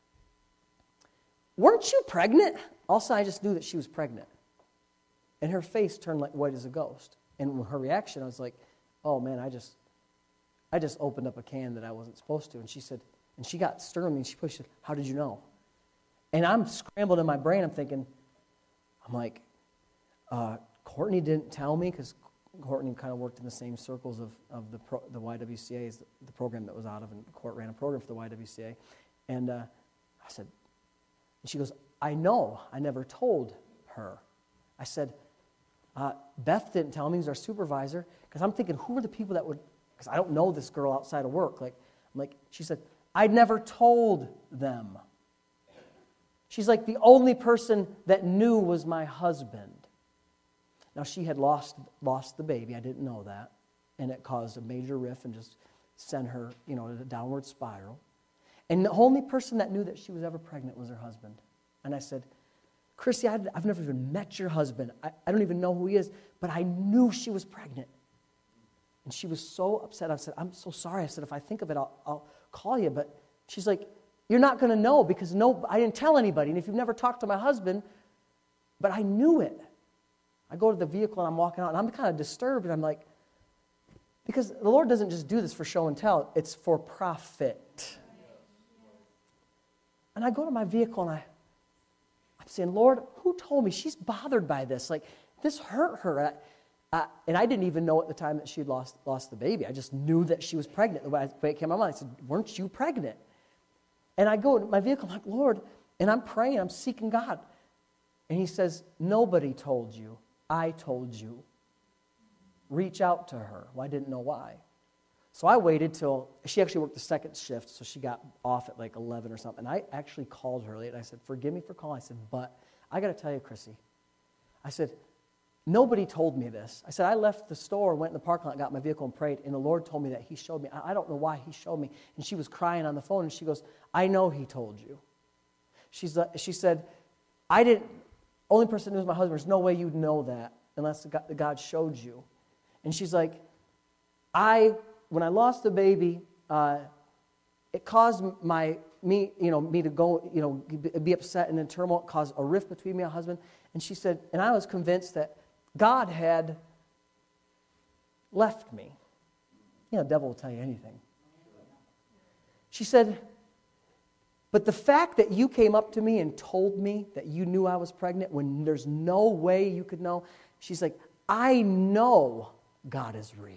weren't you pregnant? Also, I just knew that she was pregnant. And her face turned like white as a ghost. And her reaction, I was like, oh, man, I just I just opened up a can that I wasn't supposed to. And she said, and she got stern with me, and she pushed it, how did you know? And I'm scrambled in my brain. I'm thinking, I'm like, uh, Courtney didn't tell me, because Courtney kind of worked in the same circles of, of the pro, the Y W C A, is the, the program that was out of, and Court ran a program for the Y W C A. And uh, I said, and she goes, I know, I never told her. I said, uh, Beth didn't tell me, who's our supervisor, because I'm thinking, who are the people that would because I don't know this girl outside of work. Like, I'm like, she said, I never told them. She's like, the only person that knew was my husband. Now, she had lost lost the baby. I didn't know that. And it caused a major rift and just sent her, you know, in a downward spiral. And the only person that knew that she was ever pregnant was her husband. And I said, Chrissy, I've never even met your husband. I, I don't even know who he is, but I knew she was pregnant. And she was so upset. I said, I'm so sorry. I said, if I think of it, I'll, I'll call you. But she's like, you're not going to know because no, I didn't tell anybody. And if you've never talked to my husband, but I knew it. I go to the vehicle and I'm walking out and I'm kind of disturbed. And I'm like, because the Lord doesn't just do this for show and tell. It's for profit. And I go to my vehicle and I, I'm saying, Lord, who told me? She's bothered by this. Like, this hurt her. I, uh, and I didn't even know at the time that she'd lost lost the baby. I just knew that she was pregnant. The way it came to my mind, I said, weren't you pregnant? And I go to my vehicle, I'm like, Lord, and I'm praying, I'm seeking God. And he says, nobody told you. I told you. Reach out to her. Well, I didn't know why. So I waited till, she actually worked the second shift, so she got off at like eleven or something. And I actually called her late. I said, forgive me for calling. I said, but I got to tell you, Chrissy. I said, nobody told me this. I said, I left the store, went in the parking lot, got my vehicle and prayed, and the Lord told me that he showed me. I don't know why he showed me. And she was crying on the phone, and she goes, I know he told you. She's like, she said, I didn't, only person who knew was my husband. There's no way you'd know that unless the God, the God showed you. And she's like, I, when I lost the baby, uh, it caused my me, you know, me to go, you know, be upset and in turmoil, caused a rift between me and my husband. And she said, and I was convinced that God had left me. You know, the devil will tell you anything. She said, but the fact that you came up to me and told me that you knew I was pregnant when there's no way you could know, she's like, I know God is real.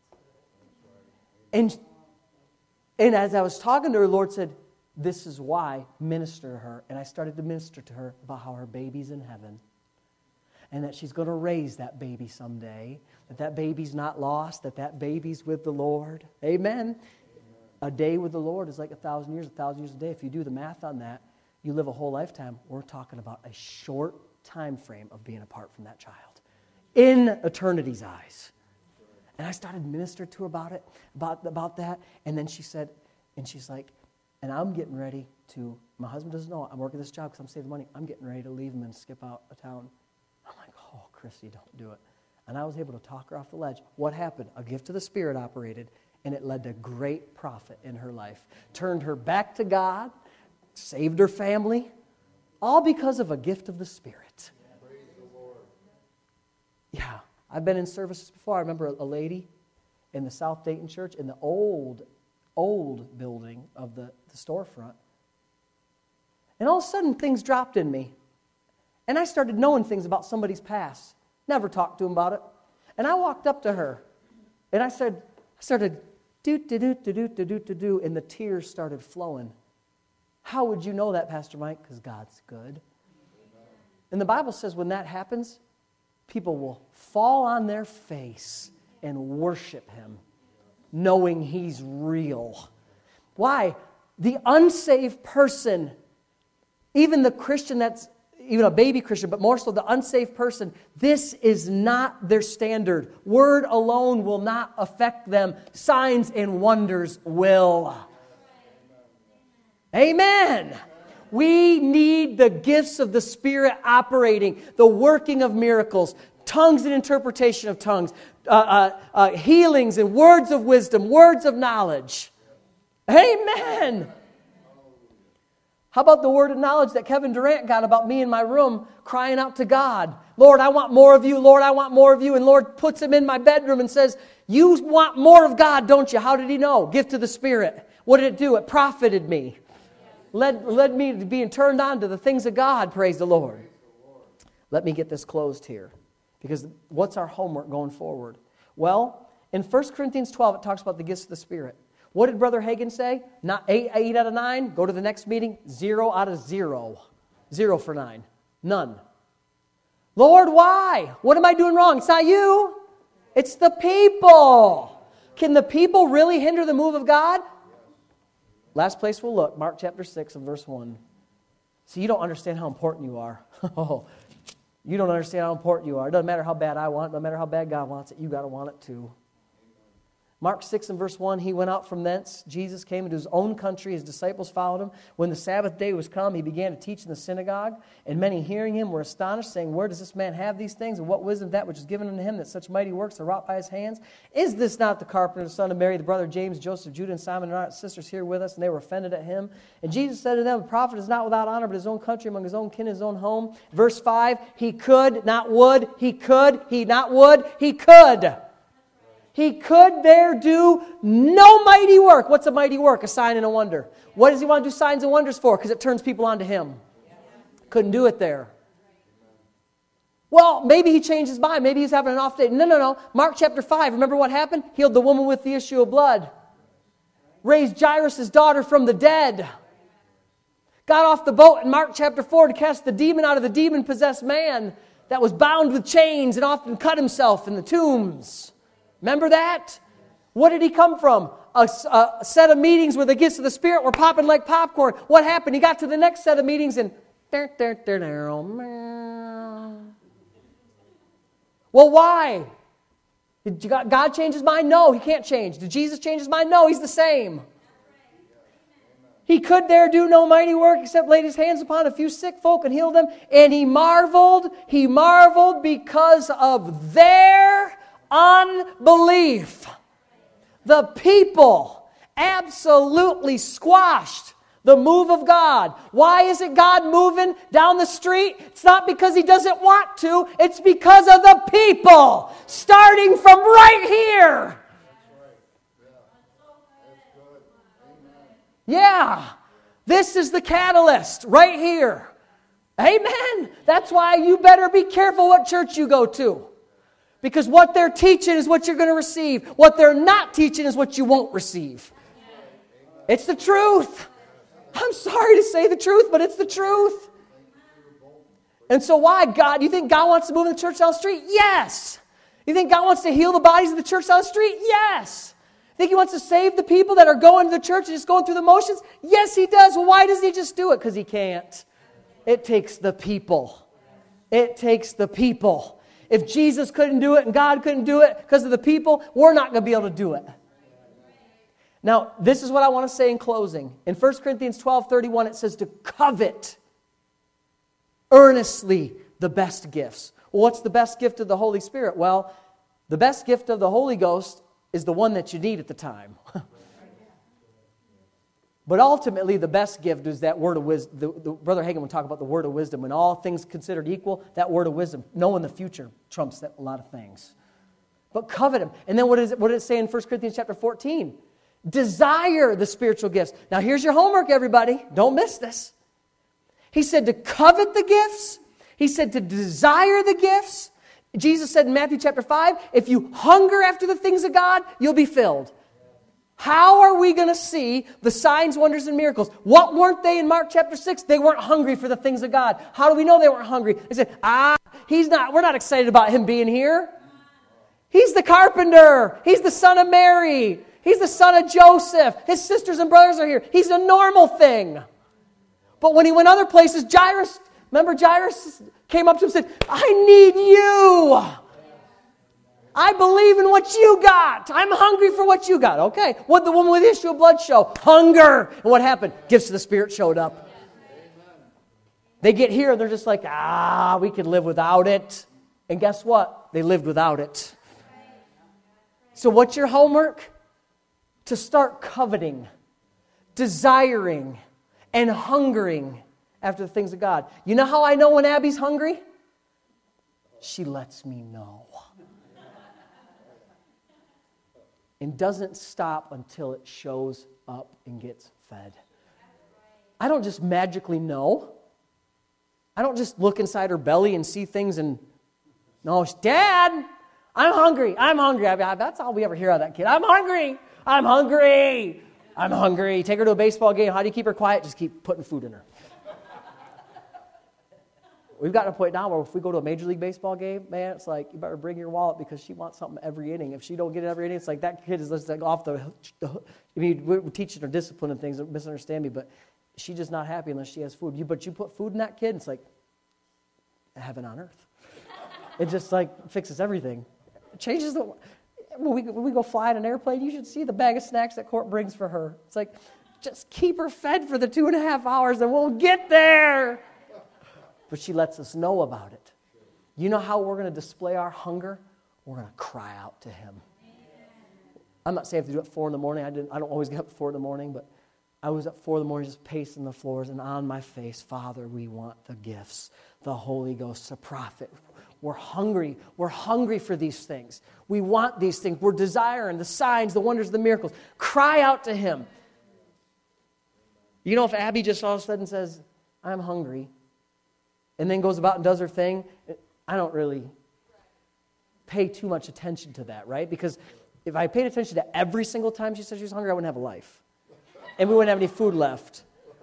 And, and as I was talking to her, the Lord said, this is why, minister to her. And I started to minister to her about how her baby's in heaven. And that she's going to raise that baby someday. That that baby's not lost. That that baby's with the Lord. Amen. A day with the Lord is like a thousand years. A thousand years a day. If you do the math on that, you live a whole lifetime. We're talking about a short time frame of being apart from that child. In eternity's eyes. And I started ministering to her about it, about, about that. And then she said, and she's like, and I'm getting ready to, my husband doesn't know, I'm working this job because I'm saving money. I'm getting ready to leave him and skip out of town. I'm like, oh, Chrissy, don't do it. And I was able to talk her off the ledge. What happened? A gift of the Spirit operated, and it led to great profit in her life. Turned her back to God, saved her family, all because of a gift of the Spirit. Praise the Lord. Yeah, I've been in services before. I remember a lady in the South Dayton church in the old old building of the, the storefront. And all of a sudden, things dropped in me. And I started knowing things about somebody's past. Never talked to them about it. And I walked up to her, and I said, I started, do-do-do-do-do-do-do-do, and the tears started flowing. How would you know that, Pastor Mike? Because God's good. And the Bible says when that happens, people will fall on their face and worship Him, knowing He's real. Why? The unsaved person, even the Christian that's, even a baby Christian, but more so the unsaved person, this is not their standard. Word alone will not affect them. Signs and wonders will. Amen. We need the gifts of the Spirit operating, the working of miracles, tongues and interpretation of tongues, uh, uh, uh, healings and words of wisdom, words of knowledge. Amen. How about the word of knowledge that Kevin Durant got about me in my room crying out to God? Lord, I want more of you. Lord, I want more of you. And Lord puts him in my bedroom and says, you want more of God, don't you? How did he know? Gift of the Spirit. What did it do? It profited me. Led, led me to being turned on to the things of God, praise the Lord. Let me get this closed here. Because what's our homework going forward? Well, in First Corinthians twelve, it talks about the gifts of the Spirit. What did Brother Hagin say? Not eight, eight out of nine. Go to the next meeting. Zero out of zero. Zero for nine. None. Lord, why? What am I doing wrong? It's not you. It's the people. Can the people really hinder the move of God? Last place we'll look, Mark chapter six and verse one. See, you don't understand how important you are. You don't understand how important you are. It doesn't matter how bad I want it. It doesn't matter how bad God wants it. You got to want it too. Mark six and verse one, he went out from thence. Jesus came into his own country. His disciples followed him. When the Sabbath day was come, he began to teach in the synagogue. And many hearing him were astonished, saying, where does this man have these things? And what wisdom that which is given unto him, that such mighty works are wrought by his hands? Is this not the carpenter, the son of Mary, the brother of James, Joseph, Judah, and Simon, and our sisters here with us? And they were offended at him. And Jesus said to them, a prophet is not without honor, but his own country, among his own kin, his own home. Verse five, he could, not would. He could, he not would. He could. He could there do no mighty work. What's a mighty work? A sign and a wonder. What does he want to do signs and wonders for? Because it turns people onto him. Couldn't do it there. Well, maybe he changed his mind. Maybe he's having an off day. No, no, no. Mark chapter five, remember what happened? Healed the woman with the issue of blood. Raised Jairus' daughter from the dead. Got off the boat in Mark chapter four to cast the demon out of the demon-possessed man that was bound with chains and often cut himself in the tombs. Remember that? What did he come from? A, a set of meetings where the gifts of the Spirit were popping like popcorn. What happened? He got to the next set of meetings and... Well, why? Did God change his mind? No, he can't change. Did Jesus change his mind? No, he's the same. He could there do no mighty work except laid his hands upon a few sick folk and healed them. And he marveled, he marveled because of their unbelief. The people absolutely squashed the move of God. Why isn't God moving down the street? It's not because he doesn't want to. It's because of the people. Starting from right here. Yeah. This is the catalyst right here. Amen. That's why you better be careful what church you go to. Because what they're teaching is what you're going to receive. What they're not teaching is what you won't receive. It's the truth. I'm sorry to say the truth, but it's the truth. And so why, God? You think God wants to move in the church down the street? Yes. You think God wants to heal the bodies of the church down the street? Yes. You think he wants to save the people that are going to the church and just going through the motions? Yes, he does. Well, why doesn't he just do it? Because he can't. It takes the people. It takes the people. If Jesus couldn't do it and God couldn't do it because of the people, we're not going to be able to do it. Now, this is what I want to say in closing. In First Corinthians twelve thirty-one, it says to covet earnestly the best gifts. Well, what's the best gift of the Holy Spirit? Well, the best gift of the Holy Ghost is the one that you need at the time. But ultimately, the best gift is that word of wisdom. The, the, Brother Hagin would talk about the word of wisdom. When all things considered equal, that word of wisdom, knowing the future, trumps that, a lot of things. But covet him. And then what, is it, what did it say in First Corinthians chapter fourteen? Desire the spiritual gifts. Now here's your homework, everybody. Don't miss this. He said to covet the gifts. He said to desire the gifts. Jesus said in Matthew chapter five, if you hunger after the things of God, you'll be filled. How are we going to see the signs, wonders, and miracles? What weren't they in Mark chapter six? They weren't hungry for the things of God. How do we know they weren't hungry? They said, ah, he's not, we're not excited about him being here. He's the carpenter. He's the son of Mary. He's the son of Joseph. His sisters and brothers are here. He's a normal thing. But when he went other places, Jairus, remember Jairus came up to him and said, I need you. I believe in what you got. I'm hungry for what you got. Okay. What did the woman with the issue of blood show? Hunger. And what happened? Gifts of the Spirit showed up. They get here and they're just like, ah, we could live without it. And guess what? They lived without it. So what's your homework? To start coveting, desiring, and hungering after the things of God. You know how I know when Abby's hungry? She lets me know. And doesn't stop until it shows up and gets fed. I don't just magically know. I don't just look inside her belly and see things and, no, Dad, I'm hungry. I'm hungry. I mean, that's all we ever hear out of that kid. I'm hungry. I'm hungry. I'm hungry. Take her to a baseball game. How do you keep her quiet? Just keep putting food in her. We've gotten to a point now where if we go to a Major League Baseball game, man, it's like, you better bring your wallet because she wants something every inning. If she don't get it every inning, it's like that kid is just like off the, the I mean, we're teaching her discipline and things, don't misunderstand me, but she's just not happy unless she has food. You, but you put food in that kid, it's like heaven on earth. It just like fixes everything. It changes the, when we, when we go fly in an airplane, you should see the bag of snacks that Court brings for her. It's like, just keep her fed for the two and a half hours and we'll get there. But she lets us know about it. You know how we're going to display our hunger? We're going to cry out to him. I'm not saying I have to do it at four in the morning. I didn't. I don't always get up at four in the morning, but I was at four in the morning just pacing the floors and on my face, Father, we want the gifts, the Holy Ghost, the prophet. We're hungry. We're hungry for these things. We want these things. We're desiring the signs, the wonders, the miracles. Cry out to him. You know, if Abby just all of a sudden says, I'm hungry, and then goes about and does her thing, I don't really pay too much attention to that, right? Because if I paid attention to every single time she said she was hungry, I wouldn't have a life. And we wouldn't have any food left.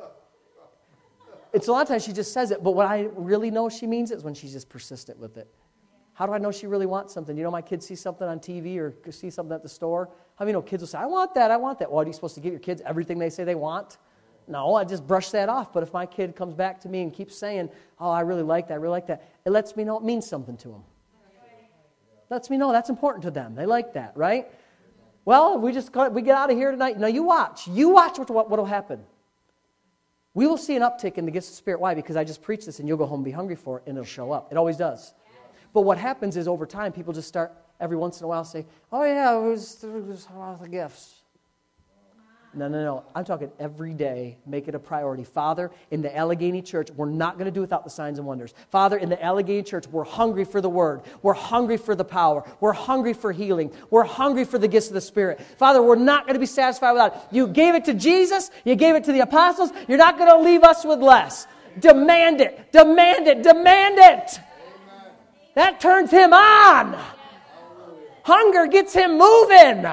It's a lot of times she just says it, but what I really know she means is when she's just persistent with it. How do I know she really wants something? You know, my kids see something on T V or see something at the store. How many know kids will say, I want that, I want that. Well, are you supposed to give your kids everything they say they want? No, I just brush that off. But if my kid comes back to me and keeps saying, oh, I really like that, I really like that, it lets me know it means something to them. It lets me know that's important to them. They like that, right? Well, we just got, we get out of here tonight. Now you watch. You watch what what will happen. We will see an uptick in the gifts of the Spirit. Why? Because I just preached this and you'll go home and be hungry for it and it'll show up. It always does. But what happens is over time, people just start every once in a while say, oh yeah, it was, it was the gifts. No, no, no. I'm talking every day. Make it a priority. Father, in the Allegheny Church, we're not going to do without the signs and wonders. Father, in the Allegheny Church, we're hungry for the Word. We're hungry for the power. We're hungry for healing. We're hungry for the gifts of the Spirit. Father, we're not going to be satisfied without it. You gave it to Jesus. You gave it to the apostles. You're not going to leave us with less. Demand it. Demand it. Demand it. Amen. That turns him on. Hunger gets him moving.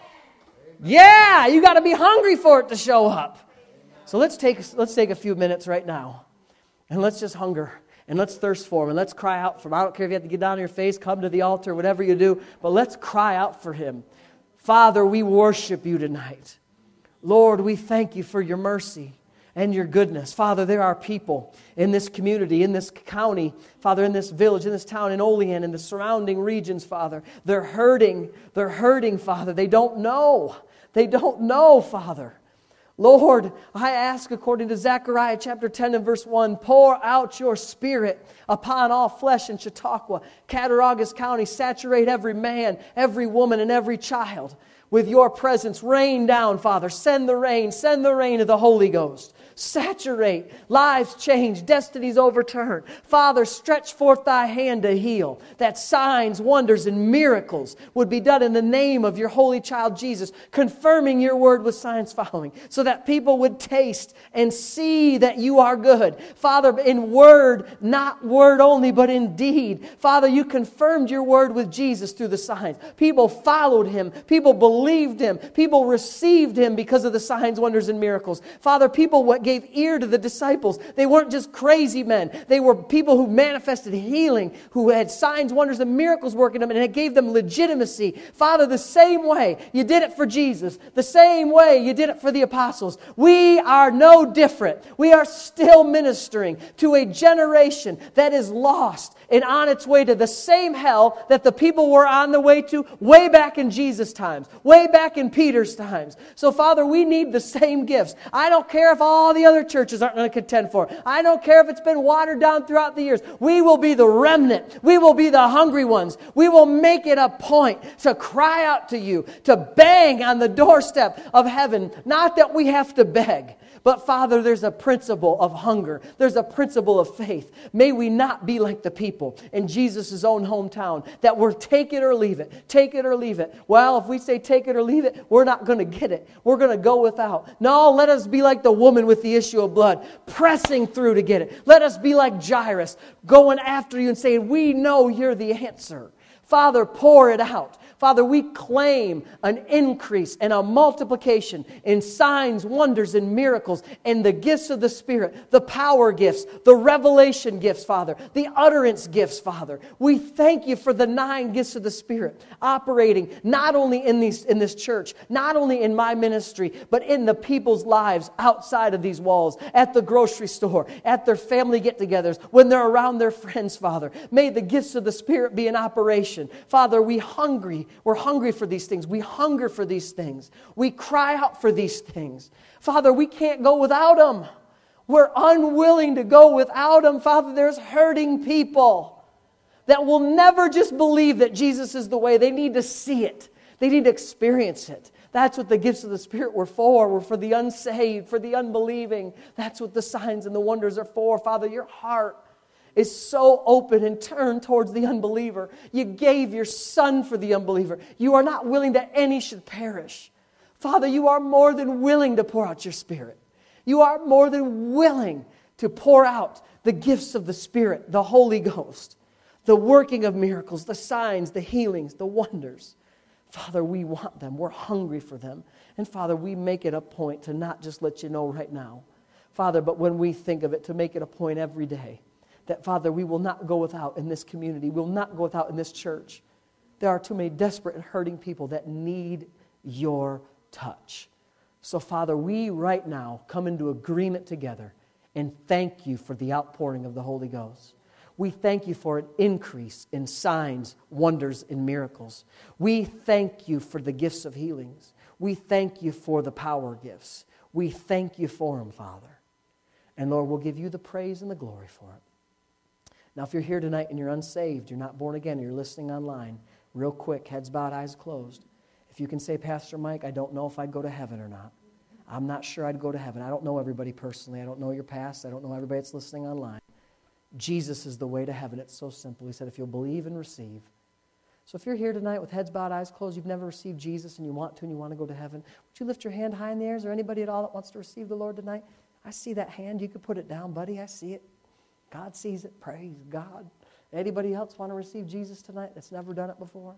Yeah, you got to be hungry for it to show up. So let's take let's take a few minutes right now, and let's just hunger, and let's thirst for him, and let's cry out for him. I don't care if you have to get down on your face, come to the altar, whatever you do, but let's cry out for him. Father, we worship you tonight. Lord, we thank you for your mercy and your goodness. Father, there are people in this community, in this county, Father, in this village, in this town, in Olean, in the surrounding regions, Father. They're hurting. They're hurting, Father. They don't know. They don't know, Father. Lord, I ask according to Zechariah chapter ten and verse one, pour out your Spirit upon all flesh in Chautauqua, Cattaraugus County. Saturate every man, every woman, and every child with your presence. Rain down, Father. Send the rain. Send the rain of the Holy Ghost. Saturate. Lives change. Destinies overturn. Father, stretch forth thy hand to heal. That signs, wonders, and miracles would be done in the name of your holy child Jesus, confirming your word with signs following, so that people would taste and see that you are good. Father, in word, not word only, but in deed. Father, you confirmed your word with Jesus through the signs. People followed him. People believed him. People received him because of the signs, wonders, and miracles. Father, people what gave ear to the disciples. They weren't just crazy men. They were people who manifested healing, who had signs, wonders, and miracles working in them, and it gave them legitimacy. Father, the same way you did it for Jesus, the same way you did it for the apostles, we are no different. We are still ministering to a generation that is lost and on its way to the same hell that the people were on the way to way back in Jesus' times, way back in Peter's times. So, Father, we need the same gifts. I don't care if all the other churches aren't going to contend for it. I don't care if it's been watered down throughout the years. We will be the remnant. We will be the hungry ones. We will make it a point to cry out to you, to bang on the doorstep of heaven. Not that we have to beg, but Father, there's a principle of hunger. There's a principle of faith. May we not be like the people in Jesus' own hometown that we're take it or leave it. Take it or leave it. Well, if we say take it or leave it, we're not going to get it. We're going to go without. No, let us be like the woman with the issue of blood, pressing through to get it. Let us be like Jairus, going after you and saying, we know you're the answer. Father, pour it out. Father, we claim an increase and a multiplication in signs, wonders, and miracles, and the gifts of the Spirit, the power gifts, the revelation gifts, Father, the utterance gifts, Father. We thank you for the nine gifts of the Spirit operating not only in these in this church, not only in my ministry, but in the people's lives outside of these walls, at the grocery store, at their family get-togethers, when they're around their friends, Father. May the gifts of the Spirit be in operation. Father, we hungry. We're hungry for these things. We hunger for these things. We cry out for these things. Father, we can't go without them. We're unwilling to go without them. Father, there's hurting people that will never just believe that Jesus is the way. They need to see it. They need to experience it. That's what the gifts of the Spirit were for. Were for the unsaved, for the unbelieving. That's what the signs and the wonders are for. Father, your heart is so open and turned towards the unbeliever. You gave your Son for the unbeliever. You are not willing that any should perish. Father, you are more than willing to pour out your Spirit. You are more than willing to pour out the gifts of the Spirit, the Holy Ghost, the working of miracles, the signs, the healings, the wonders. Father, we want them. We're hungry for them. And Father, we make it a point to not just let you know right now, Father, but when we think of it, to make it a point every day. That, Father, we will not go without in this community. We will not go without in this church. There are too many desperate and hurting people that need your touch. So, Father, we right now come into agreement together and thank you for the outpouring of the Holy Ghost. We thank you for an increase in signs, wonders, and miracles. We thank you for the gifts of healings. We thank you for the power gifts. We thank you for them, Father. And, Lord, we'll give you the praise and the glory for it. Now, if you're here tonight and you're unsaved, you're not born again, you're listening online, real quick, heads bowed, eyes closed. If you can say, Pastor Mike, I don't know if I'd go to heaven or not. I'm not sure I'd go to heaven. I don't know everybody personally. I don't know your past. I don't know everybody that's listening online. Jesus is the way to heaven. It's so simple. He said, if you'll believe and receive. So if you're here tonight with heads bowed, eyes closed, you've never received Jesus and you want to and you want to go to heaven, would you lift your hand high in the air? Is there anybody at all that wants to receive the Lord tonight? I see that hand. You could put it down, buddy. I see it. God sees it. Praise God. Anybody else want to receive Jesus tonight that's never done it before?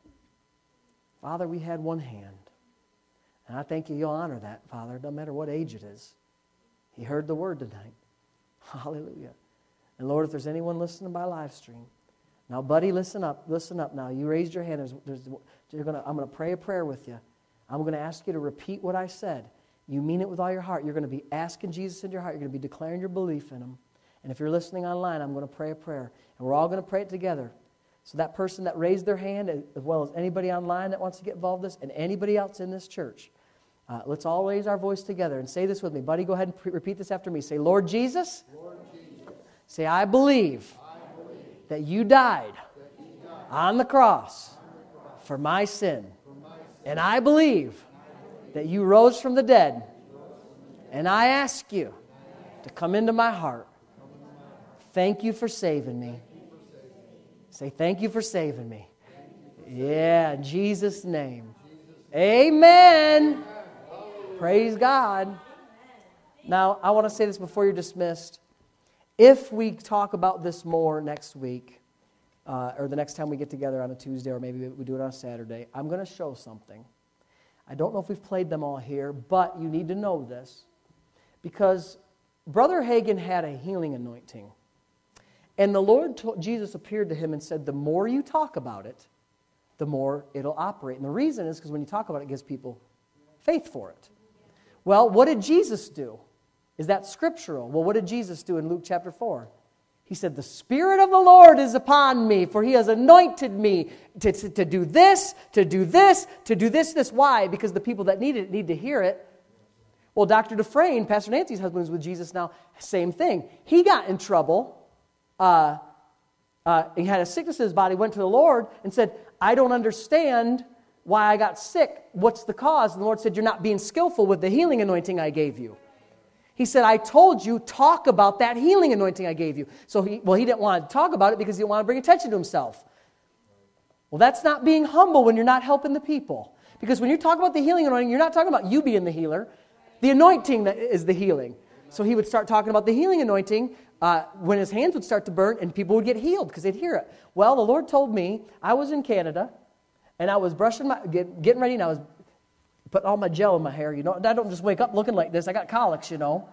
Father, we had one hand. And I thank you, you'll honor that, Father, no matter what age it is. He heard the word tonight. Hallelujah. And Lord, if there's anyone listening by live stream, now, buddy, listen up. Listen up now. You raised your hand. There's, there's, you're gonna, I'm going to pray a prayer with you. I'm going to ask you to repeat what I said. You mean it with all your heart. You're going to be asking Jesus in your heart. You're going to be declaring your belief in Him. And if you're listening online, I'm going to pray a prayer. And we're all going to pray it together. So that person that raised their hand, as well as anybody online that wants to get involved in this, and anybody else in this church, uh, let's all raise our voice together and say this with me. Buddy, go ahead and pre- repeat this after me. Say, Lord Jesus, Lord Jesus, say, I believe, I believe that you died, that you died on the cross, on the cross for my sin. for my sin. And I believe that you rose from the dead. And I ask you to come into my heart. Thank you for saving me. Say, thank you for saving me. Yeah, in Jesus' name. Amen. Praise God. Now, I want to say this before you're dismissed. If we talk about this more next week, uh, or the next time we get together on a Tuesday, or maybe we do it on a Saturday, I'm going to show something. I don't know if we've played them all here, but you need to know this. Because Brother Hagin had a healing anointing. And the Lord, told, Jesus appeared to him and said, the more you talk about it, the more it'll operate. And the reason is because when you talk about it, it gives people faith for it. Well, what did Jesus do? Is that scriptural? Well, what did Jesus do in Luke chapter four? He said, the Spirit of the Lord is upon me, for He has anointed me to, to, to do this, to do this, to do this, this. Why? Because the people that need it need to hear it. Well, Doctor Dufresne, Pastor Nancy's husband, is with Jesus now. Same thing. He got in trouble. Uh, uh, he had a sickness in his body, went to the Lord and said, I don't understand why I got sick. What's the cause? And the Lord said, you're not being skillful with the healing anointing I gave you. He said, I told you, talk about that healing anointing I gave you. So, he, well, he didn't want to talk about it because he didn't want to bring attention to himself. Well, that's not being humble when you're not helping the people. Because when you talk about the healing anointing, you're not talking about you being the healer. The anointing that is the healing. So he would start talking about the healing anointing uh, when his hands would start to burn and people would get healed because they'd hear it. Well, the Lord told me I was in Canada and I was brushing my, get, getting ready and I was putting all my gel in my hair. You know, I don't just wake up looking like this. I got colics, you know.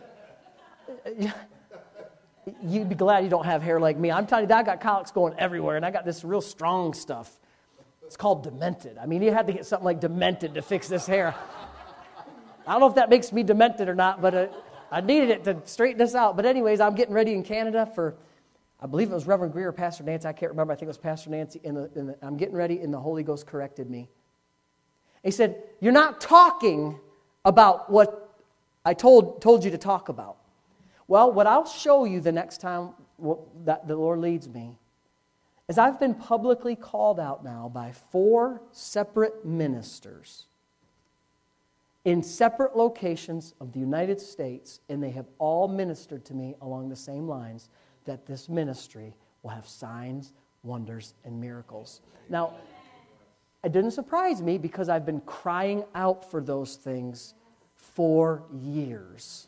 You'd be glad you don't have hair like me. I'm telling you, I got colics going everywhere and I got this real strong stuff. It's called demented. I mean, you had to get something like demented to fix this hair. I don't know if that makes me demented or not, but uh, I needed it to straighten this out. But anyways, I'm getting ready in Canada for, I believe it was Reverend Greer or Pastor Nancy. I can't remember. I think it was Pastor Nancy. In the, in the, I'm getting ready, and the Holy Ghost corrected me. He said, you're not talking about what I told, told you to talk about. Well, what I'll show you the next time that the Lord leads me is I've been publicly called out now by four separate ministers in separate locations of the United States, and they have all ministered to me along the same lines that this ministry will have signs, wonders, and miracles. Now, it didn't surprise me because I've been crying out for those things for years.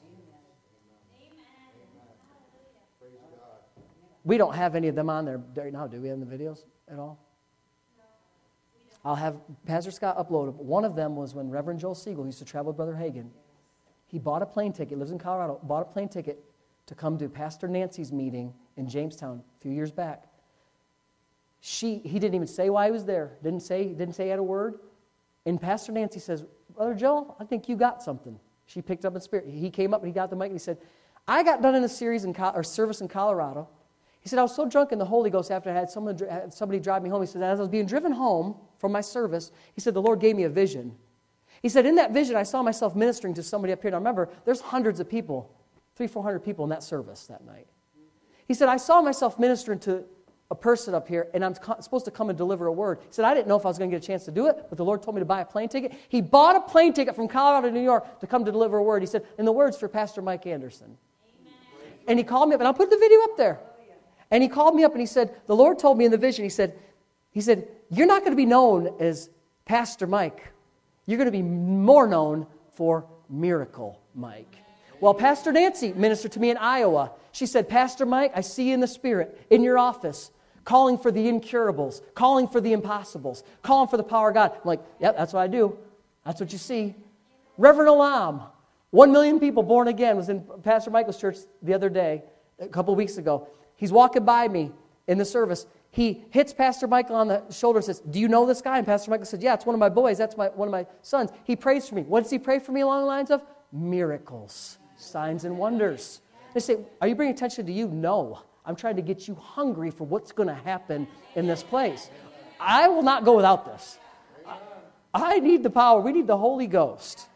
We don't have any of them on there right now, do we, in the videos at all? I'll have Pastor Scott upload it. One of them was when Reverend Joel Siegel used to travel with Brother Hagin. He bought a plane ticket, lives in Colorado, bought a plane ticket to come to Pastor Nancy's meeting in Jamestown a few years back. She, he didn't even say why he was there. Didn't say, didn't say he had a word. And Pastor Nancy says, Brother Joel, I think you got something. She picked up in spirit. He came up and he got the mic and he said, I got done in a series in or service in Colorado. He said, I was so drunk in the Holy Ghost after I had someone, had somebody drive me home. He said, as I was being driven home from my service, he said, the Lord gave me a vision. He said, in that vision, I saw myself ministering to somebody up here. Now remember, there's hundreds of people, three, four hundred people in that service that night. He said, I saw myself ministering to a person up here, and I'm co- supposed to come and deliver a word. He said, I didn't know if I was going to get a chance to do it, but the Lord told me to buy a plane ticket. He bought a plane ticket from Colorado to New York to come to deliver a word. He said, and the word's for Pastor Mike Anderson. Amen. And he called me up, and I'll put the video up there. And he called me up and he said, the Lord told me in the vision, he said, he said, you're not going to be known as Pastor Mike. You're going to be more known for Miracle Mike. Well, Pastor Nancy ministered to me in Iowa. She said, Pastor Mike, I see you in the Spirit, in your office, calling for the incurables, calling for the impossibles, calling for the power of God. I'm like, yep, that's what I do. That's what you see. Reverend Alam, one million people born again, was in Pastor Michael's church the other day, a couple of weeks ago. He's walking by me in the service. He hits Pastor Michael on the shoulder and says, do you know this guy? And Pastor Michael said, yeah, it's one of my boys. That's my one of my sons. He prays for me. What does he pray for me along the lines of? Miracles, signs, and wonders. They say, are you bringing attention to you? No. I'm trying to get you hungry for what's going to happen in this place. I will not go without this. I need the power. We need the Holy Ghost.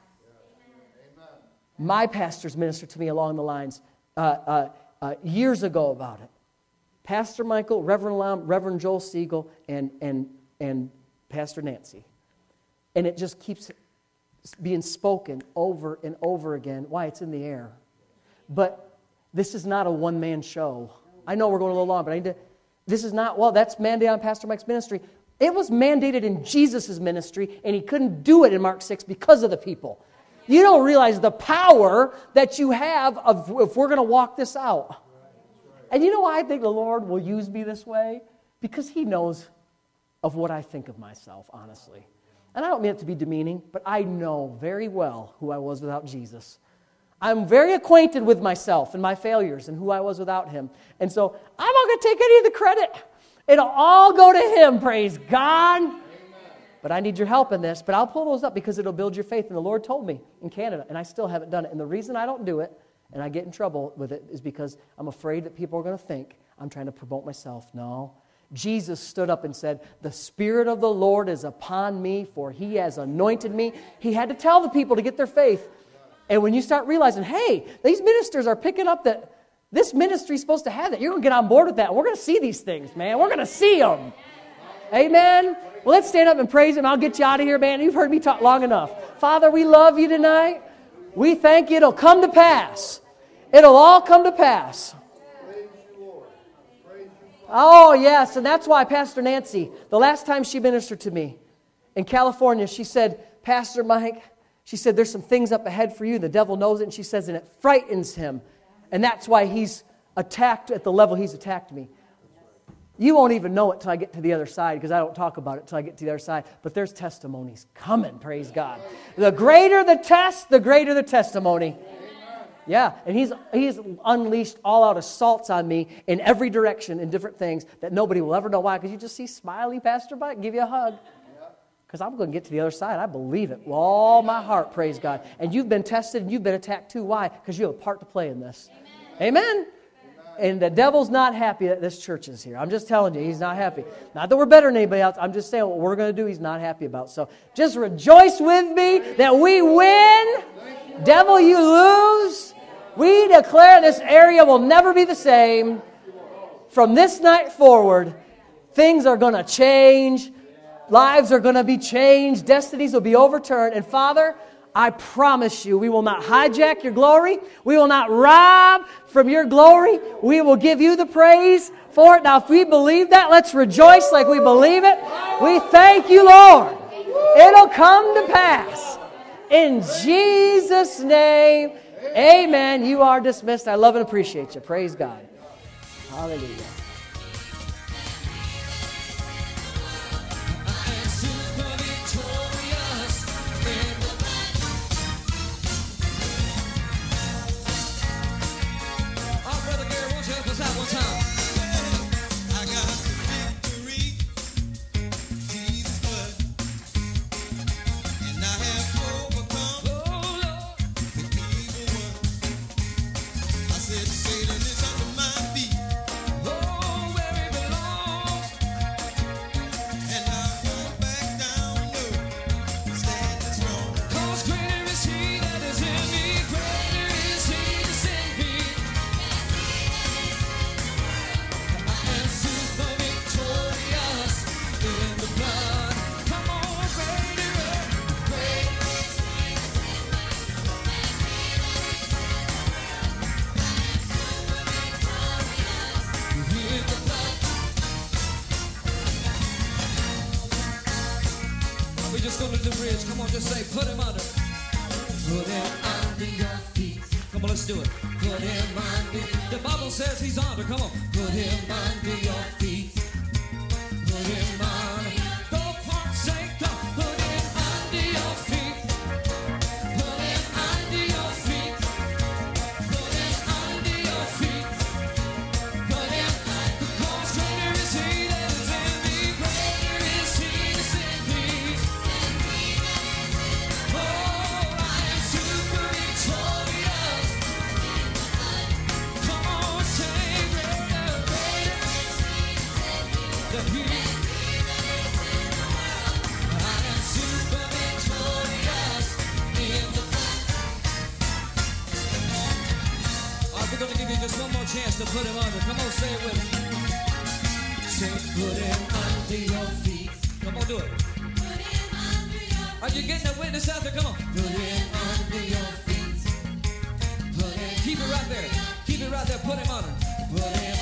My pastors ministered to me along the lines uh, uh, uh, years ago about it. Pastor Michael, Reverend Lam, Reverend Joel Siegel, and, and, and Pastor Nancy. And it just keeps being spoken over and over again. Why? It's in the air. But this is not a one-man show. I know we're going a little long, but I need to, this is not, well, that's mandated on Pastor Mike's ministry. It was mandated in Jesus' ministry, and he couldn't do it in Mark six because of the people. You don't realize the power that you have of if we're going to walk this out. And you know why I think the Lord will use me this way? Because he knows of what I think of myself, honestly. And I don't mean it to be demeaning, but I know very well who I was without Jesus. I'm very acquainted with myself and my failures and who I was without him. And so I'm not going to take any of the credit. It'll all go to him, praise God. Amen. But I need your help in this. But I'll pull those up because it'll build your faith. And the Lord told me in Canada, and I still haven't done it. And the reason I don't do it, and I get in trouble with it, is because I'm afraid that people are going to think I'm trying to promote myself. No. Jesus stood up and said, the Spirit of the Lord is upon me, for he has anointed me. He had to tell the people to get their faith. And when you start realizing, hey, these ministers are picking up that this ministry is supposed to have that, you're going to get on board with that. We're going to see these things, man. We're going to see them. Amen? Well, let's stand up and praise him. I'll get you out of here, man. You've heard me talk long enough. Father, we love you tonight. We thank you. It'll come to pass. It'll all come to pass. Oh, yes, and that's why Pastor Nancy, the last time she ministered to me in California, she said, Pastor Mike, She said, there's some things up ahead for you. The devil knows it. And she says, and it frightens him. And that's why he's attacked at the level he's attacked me. You won't even know it till I get to the other side, because I don't talk about it till I get to the other side. But there's testimonies coming, praise God. The greater the test, the greater the testimony. Yeah, and he's he's unleashed all-out assaults on me in every direction, in different things that nobody will ever know why. Because you just see smiling pastor by, give you a hug. Because I'm going to get to the other side. I believe it with all my heart, praise God. And you've been tested and you've been attacked too. Why? Because you have a part to play in this. Amen. Amen. And the devil's not happy that this church is here. I'm just telling you, he's not happy. Not that we're better than anybody else. I'm just saying what we're going to do, he's not happy about. So just rejoice with me that we win. Devil, you lose. We declare this area will never be the same. From this night forward, things are going to change. Lives are going to be changed. Destinies will be overturned. And Father, I promise you, we will not hijack your glory. We will not rob from your glory. We will give you the praise for it. Now, if we believe that, let's rejoice like we believe it. We thank you, Lord. It'll come to pass. In Jesus' name, amen. You are dismissed. I love and appreciate you. Praise God. Hallelujah. Come on, just say, put him under. Put him under your feet. Come on, let's do it. Put him under. The Bible says he's under. Come on. Put him under your feet. Put him under. Go forsake God. Put him under your feet. Put him under your feet. Put him under your feet. Put him under. Because greater is he that is in me. Greater is he that's in me. We're going to give you just one more chance to put him under. Come on, say it with me. Say, put him under your feet. Come on, do it. Put him under your feet. Are you getting a witness out there? Come on. Put him under your feet. Put him. Keep it right there. Keep it right there. Put him under. Put him